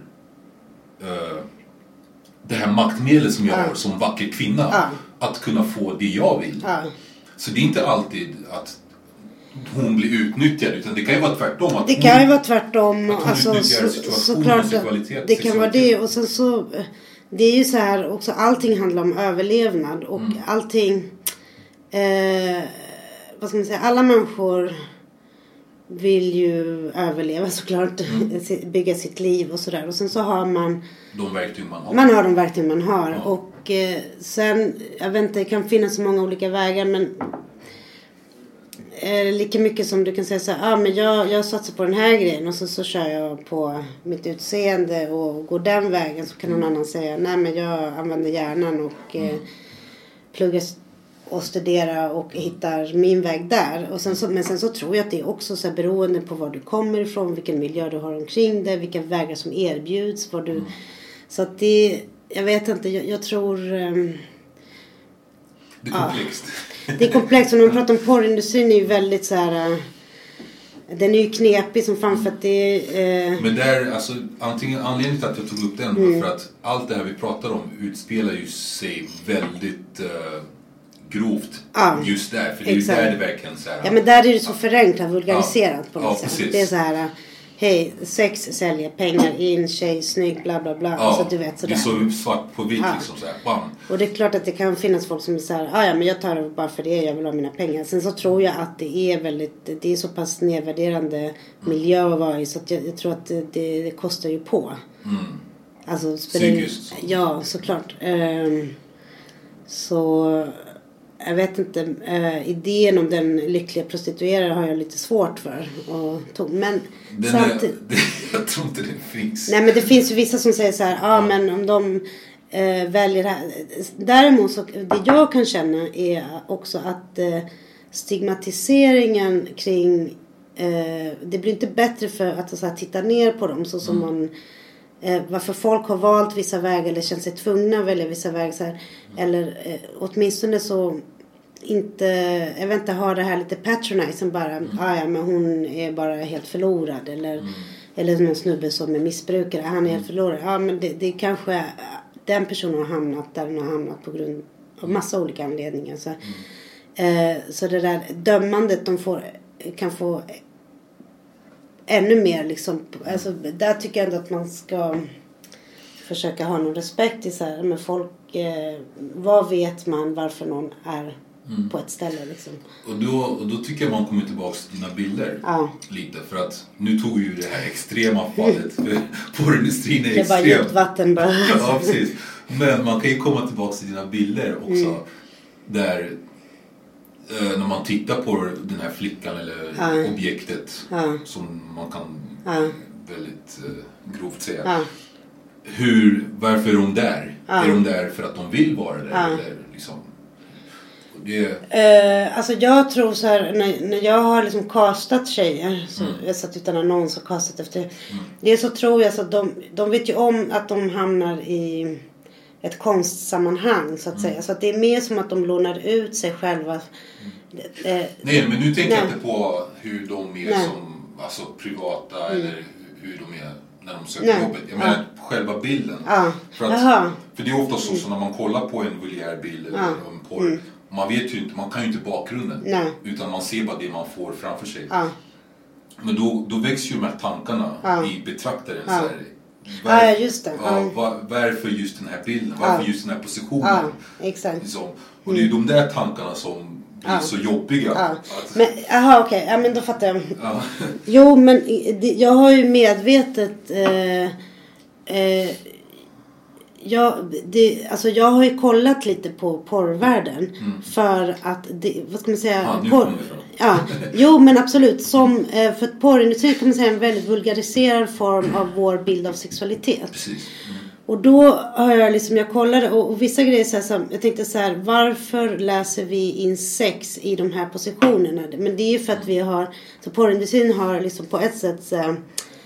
det här maktmedlet som jag har som vacker kvinna att kunna få det jag vill. Så det är inte alltid att hon blir utnyttjad, utan det kan ju vara tvärtom. Att det kan ju vara tvärtom. Att hon alltså, utnyttjar situationen, såklart, sexualitet. Det kan vara det. Och sen så, det är ju så här också, allting handlar om överlevnad. Och allting, vad ska man säga, alla människor vill ju överleva såklart, bygga sitt liv och sådär. Och sen så har man de verktyg man har. Man har de verktyg man har. Och sen, jag vet inte, det kan finnas så många olika vägar, men lika mycket som du kan säga så här, men jag satsar på den här grejen och så kör jag på mitt utseende och går den vägen, så kan någon annan säga, nej men jag använder hjärnan och pluggar och studera och hittar min väg där. Och men sen så tror jag att det är också så här, beroende på var du kommer ifrån, vilken miljö du har omkring dig, vilka vägar som erbjuds, var du... Så att det, jag vet inte, jag tror... det är komplext. Det är komplext, och när man pratar om porrindustrin är ju väldigt så här... Den är ju knepig som fan, för att det Men där, alltså, anledningen till att jag tog upp den var för att allt det här vi pratar om utspelar ju sig väldigt grovt just där. För det är ju där det verkligen så här... Ja, men där är det så förenklat, vulgariserat på något sätt. Precis. Det är så här... Hej, sex säljer, pengar in, tjej, snygg, bla bla bla. Ja, så att du vet, sådär. Det är så svart på vitt liksom så här, bam. Och det är klart att det kan finnas folk som är så här, ja men jag tar det bara för det, jag vill ha mina pengar. Sen så tror jag att det är så pass nedvärderande miljö att vara i, så att jag tror att det kostar ju på. Alltså, psykiskt. Ja, såklart. Så... Jag vet inte, idén om den lyckliga prostituerade har jag lite svårt för. Men jag tror inte det finns. Nej, men det finns ju vissa som säger så här, men om de väljer det här. Däremot så det jag kan känna är också att stigmatiseringen kring det blir inte bättre för att så här, titta ner på dem så som man varför folk har valt vissa vägar eller känt sig tvungna att välja vissa vägar så här, eller åtminstone så inte, jag vet inte, ha det här lite patronizing bara, ja men hon är bara helt förlorad eller någon snubbe som är missbrukare, han är helt förlorad. Ja men det kanske den personen har hamnat där den har hamnat på grund av massa olika anledningar så det där dömandet de kan få ännu mer liksom, alltså där tycker jag ändå att man ska försöka ha någon respekt i så här, men folk vad vet man varför någon är på ett ställe liksom. Och då tycker jag man kommer tillbaka till dina bilder lite, för att nu tog ju det här extrema fallet för porrindustrin är extremt. Det är bara djupvatten bara. Ja, precis. Men man kan ju komma tillbaka till dina bilder också där när man tittar på den här flickan eller objektet som man kan väldigt grovt säga. Varför är de där? Är de där för att de vill vara där? Eller liksom, alltså jag tror så här, när jag har liksom castat tjejer så jag satt utan annons och castat efter det, så tror jag så att de vet ju om att de hamnar i ett konstsammanhang så att säga, så att det är mer som att de lånar ut sig själva. Nej, men nu tänker jag inte på hur de är som alltså privata eller hur de är när de söker jobbet. Jag menar själva bilden. För det är ofta så när man kollar på en vulgär bild eller en porr, man vet ju inte, man kan ju inte bakgrunden utan man ser bara det man får framför sig. Men då växer ju de här tankarna i betraktaren så här, just det. Varför just den här bilden? Varför just den här positionen? Exakt. Liksom. Och det är ju de där tankarna som blir så jobbiga. Men, okej. Ja, men då fattar jag. Jo, men jag har ju medvetet jag har ju kollat lite på porrvärlden för att vad ska man säga, jo men absolut som för att porrindustrin kan man säga en väldigt vulgariserad form av vår bild av sexualitet. Precis. Och då har jag kollade och vissa grejer så här, som jag tänkte så här, varför läser vi in sex i de här positionerna? Men det är ju för att vi har, så porrindustrin har liksom på ett sätt så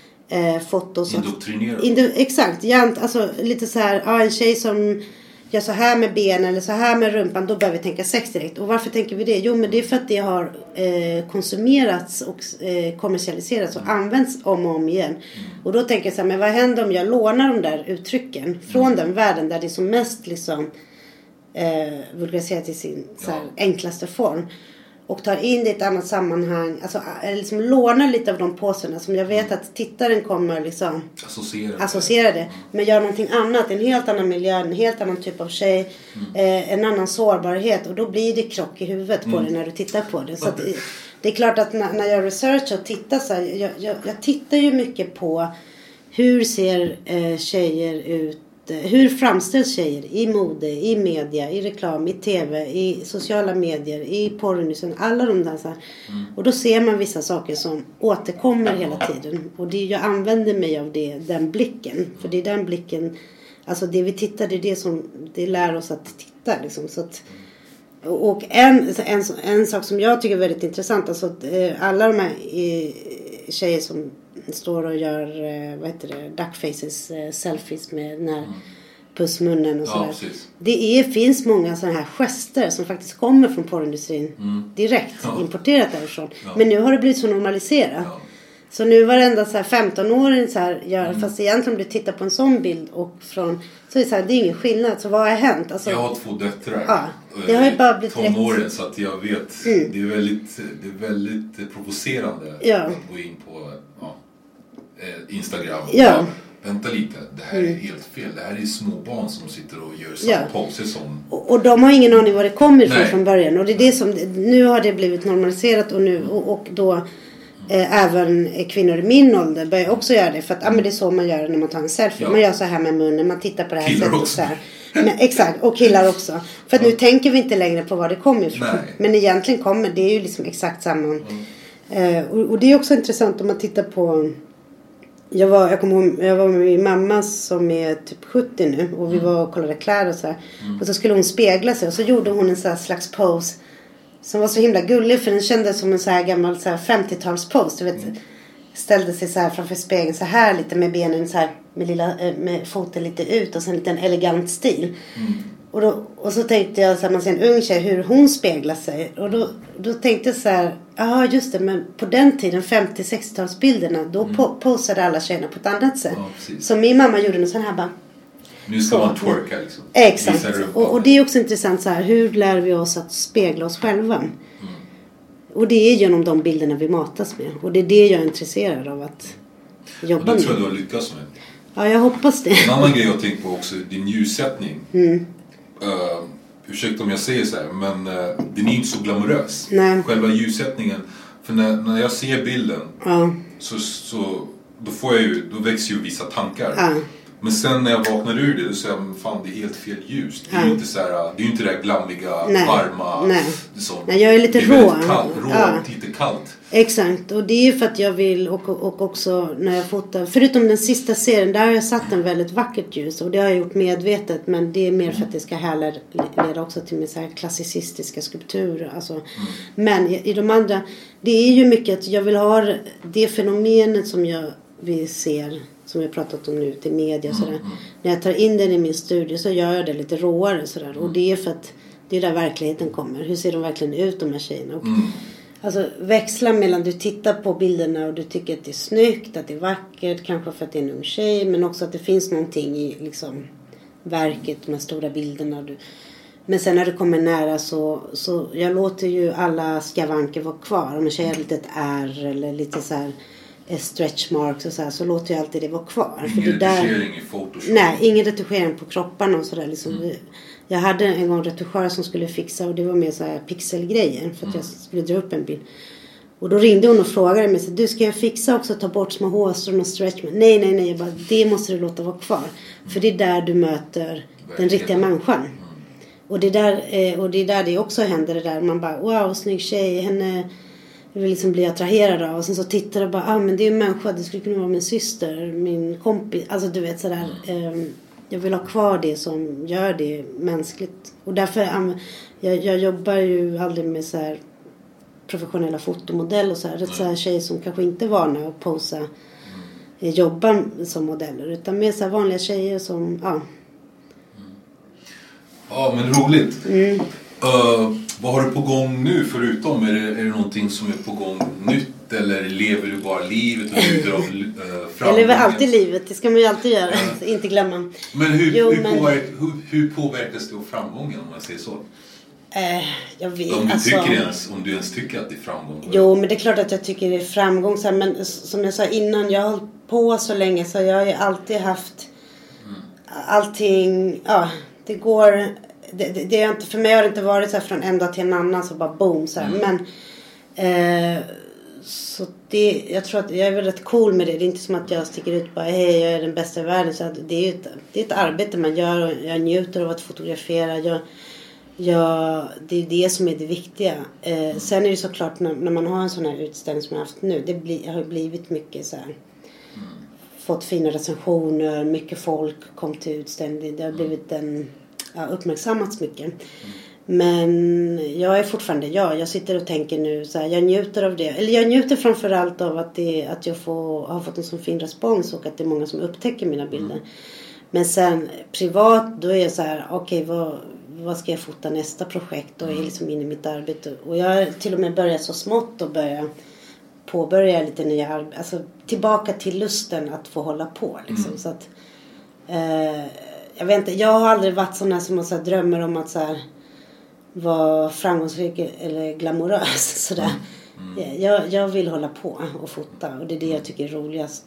fått oss exakt, alltså lite så här, en tjej som gör så här med benen eller så här med rumpan, då börjar vi tänka sex direkt. Och varför tänker vi det? Jo, men det är för att det har konsumerats och kommersialiserats och används om och om igen. Och då tänker jag så här, men vad händer om jag lånar de där uttrycken från den världen där det är som mest liksom vulgariserat i sin så här, enklaste form, och tar in det i ett annat sammanhang, alltså liksom lånar lite av de påsarna som jag vet att tittaren kommer liksom associera det, men gör någonting annat, en helt annan miljö, en helt annan typ av tjej, en annan sårbarhet, och då blir det krock i huvudet på det när du tittar på det. Så att, det är klart att när jag researchar och tittar så här, jag tittar ju mycket på hur ser tjejer ut, hur framställs tjejer i mode, i media, i reklam, i tv, i sociala medier, i porrindustrin, alla de där så här. Och då ser man vissa saker som återkommer hela tiden, och jag använder mig av den blicken, för det är den blicken, alltså det vi tittar, det är det som det lär oss att titta liksom. Så att, och en sak som jag tycker är väldigt intressant, alltså att alla de här tjejer som står och gör duckfaces, selfies med den här pussmunnen och sådär. Finns många sådana här gester som faktiskt kommer från porrindustrin direkt, importerat därifrån. Men nu har det blivit så normaliserat. Så nu varenda så här 15-åring så här gör, fast egentligen om du tittar på en sån bild och från, så är det så här, det är ingen skillnad. Så vad har hänt? Alltså, jag har 2 döttrar. Det har ju bara blivit tonåren, så att jag vet, det är väldigt provocerande att gå in på Instagram och vänta lite, det här är helt fel. Det här är små barn som sitter och gör samma poser som... Och de har ingen aning var det kommer ifrån från början. Och det är det som, nu har det blivit normaliserat, och nu och då även kvinnor i min ålder börjar också göra det. För att men det är så man gör när man tar en selfie. Man gör så här med munnen, man tittar på det här killar sättet. Också. Så här. Men, exakt, och killar också. För att nu tänker vi inte längre på var det kommer ifrån. Men egentligen kommer, det är ju liksom exakt samma. Och det är också intressant om man tittar på Jag var med min mamma som är typ 70 nu. Och vi var och kollade kläder och så här. Och så skulle hon spegla sig. Och så gjorde hon en så här slags pose. Som var så himla gullig. För den kändes som en så här gammal så här 50-talspose. Du vet. Ställde sig så här framför spegeln. Så här lite med benen så här. Med foten lite ut. Och sen en liten elegant stil. Och så tänkte jag så här, man ser en ung tjej hur hon speglar sig. Och då tänkte jag så här, ja just det, men på den tiden 50-60-talsbilderna då posade alla tjejerna på ett annat sätt. Ja, så min mamma gjorde något sån här bara. Nu ska man twerka liksom. Exakt. Och det är också intressant så här, hur lär vi oss att spegla oss själva? Och det är genom de bilderna vi matas med. Och det är det jag är intresserad av att jobba med. Och det tror jag du har lyckats med. Ja, jag hoppas det. En annan grej jag tänkt på också, din ljussättning. Ursäkta om jag säger så här, men den är inte så glamorös. Nej. Själva ljussättningen. För när jag ser bilden så då växer ju vissa tankar. Men sen när jag vaknar ur det så säger jag, fan det är helt fel ljus. Det är ju inte så här, det är ju inte det där glammiga, varma. Nej, jag är lite rå. Lite kallt. Exakt, och det är för att jag vill och också när jag fotar, förutom den sista serien, där har jag satt en väldigt vackert ljus och det har jag gjort medvetet, men det är mer för att det ska härleda också till min så här klassicistiska skulpturer alltså. Men i de andra, det är ju mycket att jag vill ha det fenomenet som vi ser, som vi har pratat om nu till media och sådär. När jag tar in den i min studio så gör jag det lite råare sådär, och det är för att det är där verkligheten kommer. Hur ser de verkligen ut, de här tjejerna? Och alltså växla mellan du tittar på bilderna och du tycker att det är snyggt, att det är vackert, kanske för att det är en ung tjej, men också att det finns någonting i liksom verket, de här stora bilderna. Men sen när du kommer nära så jag låter ju alla skavanker vara kvar. Om en tjej har lite ett ärr eller lite så här stretch marks och så låter jag alltid det vara kvar. Ingen retuschering i Photoshop? Nej, ingen retuschering på kropparna och sådär liksom. Jag hade en gång retuschörer som skulle fixa, och det var mer så här pixelgrejer för att jag skulle dra upp en bild. Och då ringde hon och frågade mig så, du ska jag fixa också, ta bort små hårstrån och stretch? Nej, jag bara, det måste du låta vara kvar. För det är där du möter den riktiga människan. Och det är där det också händer, det där man bara, wow, snygg tjej, henne vill liksom bli attraherad av. Och sen så tittar jag bara, men det är en människa, det skulle kunna vara min syster, min kompis, alltså du vet sådär. Jag vill ha kvar det som gör det mänskligt. Och därför jag jobbar ju aldrig med så här professionella fotomodell och så här. Så här tjejer som kanske inte är vana att posa jobbar som modeller. Utan mer så här vanliga tjejer som, Ja, men roligt. Vad har du på gång nu förutom? Är det någonting som är på gång nytt? Eller lever du bara livet och njuter av framgången? Jag lever alltid livet, det ska man ju alltid göra. Inte glömma. Men hur påverkas det av framgången, om man säger så? Jag vet, om du ens tycker att det är framgång? Jo, men det är klart att jag tycker det är framgång. Men som jag sa innan, jag har hållit på så länge så jag har ju alltid haft allting, det går... Det är inte, för mig har det inte varit så här från en dag till en annan så bara boom så här. Men så det, jag tror att jag är väldigt cool med det. Det är inte som att jag sticker ut bara, hej, jag är den bästa i världen. Så det är ett arbete man gör, och jag njuter av att fotografera. Det är det som är det viktiga. Sen är det såklart när man har en sån här utställning som jag har haft nu, det har blivit mycket så här, fått fina recensioner, mycket folk kom till utställningen. Det har blivit uppmärksammats mycket. Men jag är fortfarande jag sitter och tänker nu så här, jag njuter av det. Eller jag njuter framförallt av att jag har fått en så fin respons och att det är många som upptäcker mina bilder. Men sen privat, då är jag så här, okej, vad ska jag fota nästa projekt? Och jag är liksom inne i mitt arbete. Och jag har till och med börjat så smått och påbörja lite nya arbeten. Alltså tillbaka till lusten att få hålla på liksom. Så att jag vet inte, jag har aldrig varit sån här som har drömmer om att så här vara framgångsrik eller glamorös sådär. Jag vill hålla på och fota, och det är det jag tycker är roligast.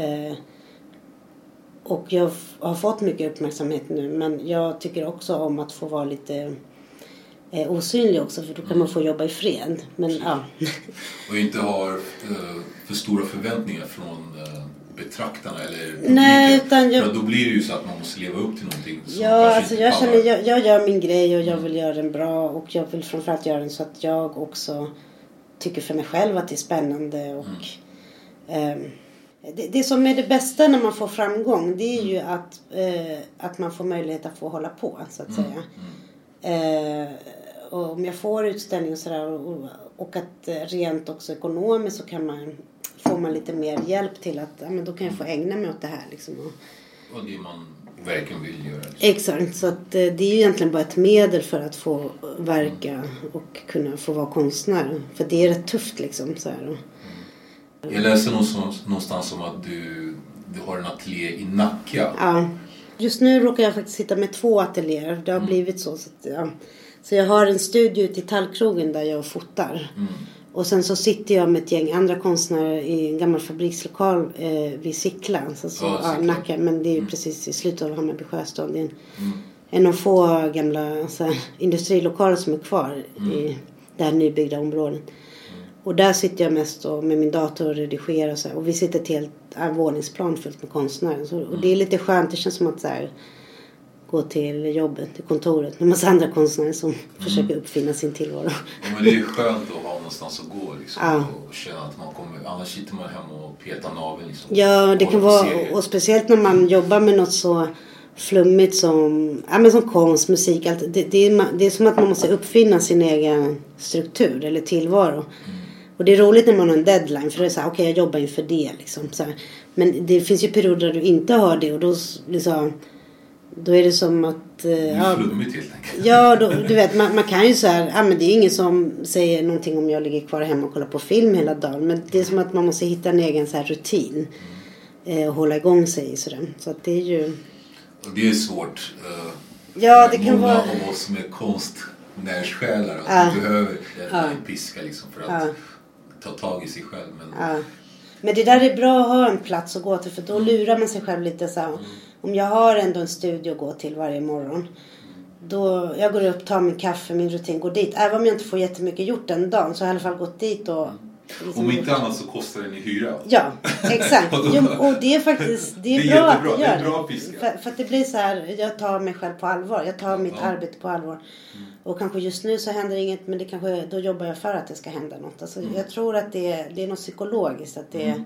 Och jag har fått mycket uppmärksamhet nu, men jag tycker också om att få vara lite osynlig också, för då kan man få jobba i fred. Men och inte har för stora förväntningar från betraktarna eller publiken. Nej, utan för då blir det ju så att man måste leva upp till någonting som jag känner, jag gör min grej och jag vill göra den bra, och jag vill framförallt göra den så att jag också tycker för mig själv att det är spännande. Och Det som är det bästa när man får framgång, det är ju att man får möjlighet att få hålla på, så att säga. Och om jag får utställning och sådär, och att rent också ekonomiskt så får man lite mer hjälp till att men då kan jag få ägna mig åt det här liksom. Och det man verkligen vill göra. Liksom. Exakt, så att det är ju egentligen bara ett medel för att få verka och kunna få vara konstnär. För det är rätt tufft liksom så här. Jag läste någonstans om att du har en ateljé i Nacka. Ja, just nu råkar jag faktiskt sitta med 2 ateljéer. Det har blivit så att, ja. Så jag har en studio ute i Tallkrogen där jag fotar. Och sen så sitter jag med ett gäng andra konstnärer i en gammal fabrikslokal vid Sickla. Nacka, men det är ju precis i slutet av Hammarby sjöstad. Det är en av få gamla industrilokaler som är kvar i det här nybyggda området. Och där sitter jag mest med min dator och redigerar och så här. Och vi sitter ett helt våningsplan fullt med konstnärer. Och det är lite skönt, det känns som att så här, gå till jobbet, till kontoret med massa andra konstnärer som försöker uppfinna sin tillvaro. Ja, men det är skönt att ha någonstans att gå liksom, och känna att man kommer, annars sitter man hemma och petar naveln liksom. Ja, det kan vara, och speciellt när man jobbar med något så flummigt som konst, musik, allt. Det är som att man måste uppfinna sin egen struktur eller tillvaro. Och det är roligt när man har en deadline, för det är så här, okej, jag jobbar inför det liksom, så här. Men det finns ju perioder där du inte har det, och då liksom, då är det som att det är flummigt helt enkelt. Ja, du vet, man kan ju så här, men det är ingen som säger någonting om jag ligger kvar hemma och kollar på film hela dagen, men det är som att man måste hitta en egen så här rutin och hålla igång sig så där. Så att det är ju, och det är svårt. Ja, det kan många vara av oss med konstnärssjälar att behöver en piska liksom för att ta tag i sig själv, men det där är bra att ha en plats att gå till, för då lurar man sig själv lite så här. Om jag har ändå en studio att gå till varje morgon, då jag går upp, tar min kaffe, min rutin, går dit. Även om jag inte får jättemycket gjort den dagen, så har jag i alla fall gått dit och liksom, om inte annat så kostar den i hyra. Ja, exakt. Och det är faktiskt, det är bra jättebra, att göra. Det är bra piska. För att det blir så här, jag tar mig själv på allvar. Jag tar mitt arbete på allvar. Och kanske just nu så händer inget, men det kanske, då jobbar jag för att det ska hända något. Alltså, jag tror att det är något psykologiskt. Att det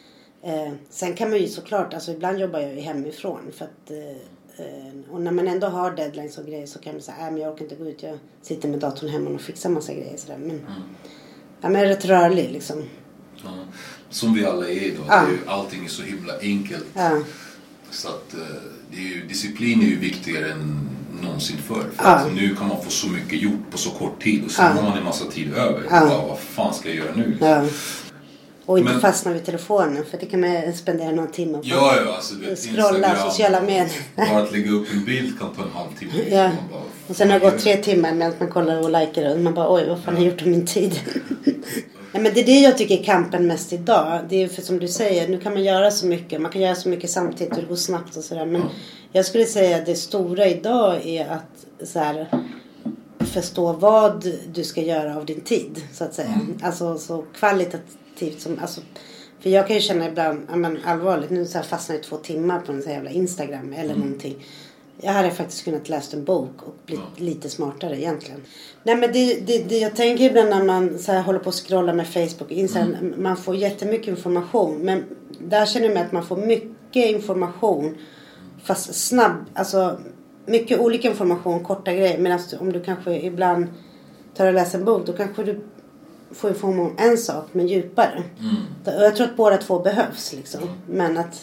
sen kan man ju såklart, alltså ibland jobbar jag ju hemifrån. För att, och när man ändå har deadlines och grejer, så kan man säga, men jag orkar inte gå ut. Jag sitter med datorn hemma och fixar massa grejer. Så där. Men jag är rätt rörlig liksom. Ja, som vi alla är idag. Allting är så himla enkelt. Så att disciplin är ju viktigare än någonsin förr. För att nu kan man få så mycket gjort på så kort tid. Och sen har man en massa tid över. Vad fan ska jag göra nu? Och inte fastna vid telefonen, för det kan man spendera några timmar på. Ja, alltså du vet, scrolla Instagram, sociala medier. Bara att lägga upp en bild kan ta en halvtimme. Ja. Och sen har det gått 3 timmar medan man kollar och likar, och man bara, oj, vad fan har jag gjort om min tid? Ja, men det är det jag tycker är kampen mest idag. Det är för, som du säger, nu kan man göra så mycket. Man kan göra så mycket samtidigt och det går snabbt och sådär. Men jag skulle säga att det stora idag är att så här, förstå vad du ska göra av din tid, så att säga. Alltså så kvalitativt som, alltså, för jag kan ju känna ibland, allvarligt, nu så här fastnar jag 2 timmar på en sån jävla Instagram eller någonting. Jag hade faktiskt kunnat läsa en bok och blivit lite smartare egentligen. Nej, men det jag tänker ibland när man så här håller på att scrolla med Facebook och Instagram, man får jättemycket information. Men där känner jag mig att man får mycket information fast snabb, alltså mycket olika information, korta grejer. Medan om du kanske ibland tar och läser en bok, då kanske du får information om en sak men djupare. Och jag tror att båda 2 behövs liksom. Men att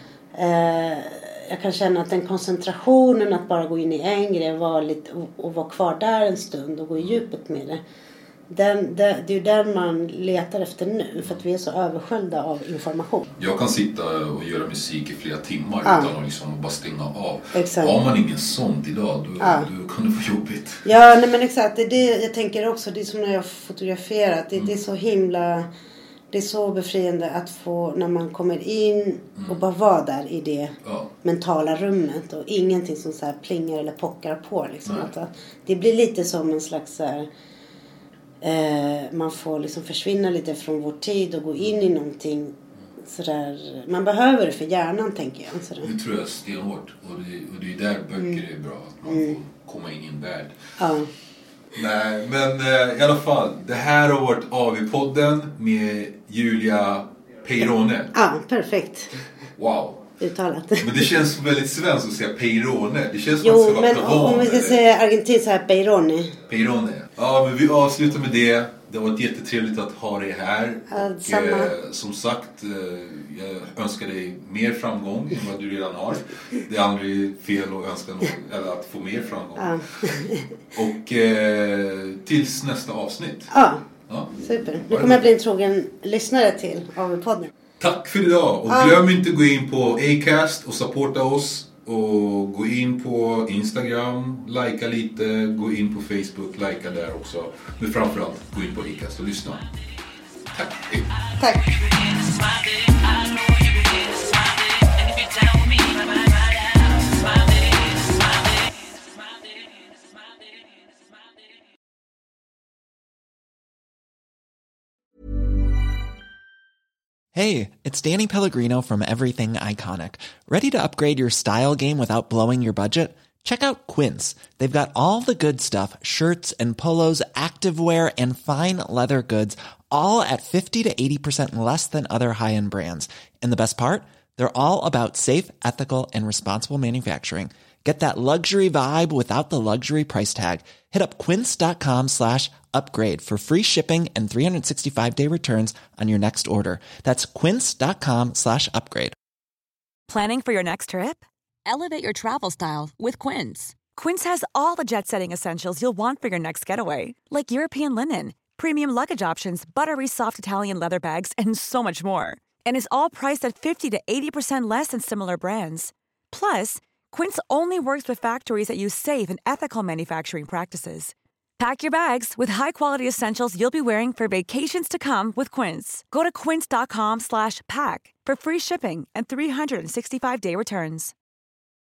jag kan känna att den koncentrationen att bara gå in i en grej och vara kvar där en stund och gå i djupet med det. Det är ju där man letar efter nu, för att vi är så översköljda av information. Jag kan sitta och göra musik i flera timmar utan att liksom bara stänga av. Exakt. Har man ingen sånt idag, då kan det få jobbigt. Ja, nej, men exakt. Det är det jag tänker också. Det är som när jag fotograferat. Det är så himla... Det är så befriande att få, när man kommer in och bara vara där i det mentala rummet. Och ingenting som så här plingar eller pockar på. Liksom. Att det blir lite som en slags... Så här, man får liksom försvinna lite från vår tid och gå in i någonting sådär. Man behöver det för hjärnan, tänker jag. Sådär. Det tror jag är stenhårt. Och det är där böcker är bra. Att man får komma in i en värld. Nej, men i alla fall. Det här har varit AV-podden med Julia Peirone. Ja, perfekt. Wow. Uttalat. Men det känns väldigt svenskt att säga Peirone. Det känns som att det ska vara Peirone. Om vi ska säga argentinskt så här, Peirone. Peirone. Ja, men vi avslutar med det. Det har varit jättetrevligt att ha dig här. Och som sagt, jag önskar dig mer framgång än vad du redan har. Det är aldrig fel att önska någon, eller att få mer framgång. Ja. Och tills nästa avsnitt. Ja. Super. Nu kommer jag bli en trogen lyssnare till AV-podden. Tack för idag. Och glöm inte att gå in på Acast och supporta oss. Och gå in på Instagram, likea lite. Gå in på Facebook, likea där också. Men framförallt, gå in på Acast och lyssna. Tack. Tack. Hey, it's Danny Pellegrino from Everything Iconic. Ready to upgrade your style game without blowing your budget? Check out Quince. They've got all the good stuff, shirts and polos, activewear, and fine leather goods, all at 50 to 80% less than other high-end brands. And the best part? They're all about safe, ethical, and responsible manufacturing. Get that luxury vibe without the luxury price tag. Hit up quince.com/upgrade for free shipping and 365-day returns on your next order. That's quince.com/upgrade. Planning for your next trip? Elevate your travel style with Quince. Quince has all the jet-setting essentials you'll want for your next getaway, like European linen, premium luggage options, buttery soft Italian leather bags, and so much more. And is all priced at 50 to 80% less than similar brands. Plus, Quince only works with factories that use safe and ethical manufacturing practices. Pack your bags with high-quality essentials you'll be wearing for vacations to come with Quince. Go to quince.com/pack for free shipping and 365-day returns.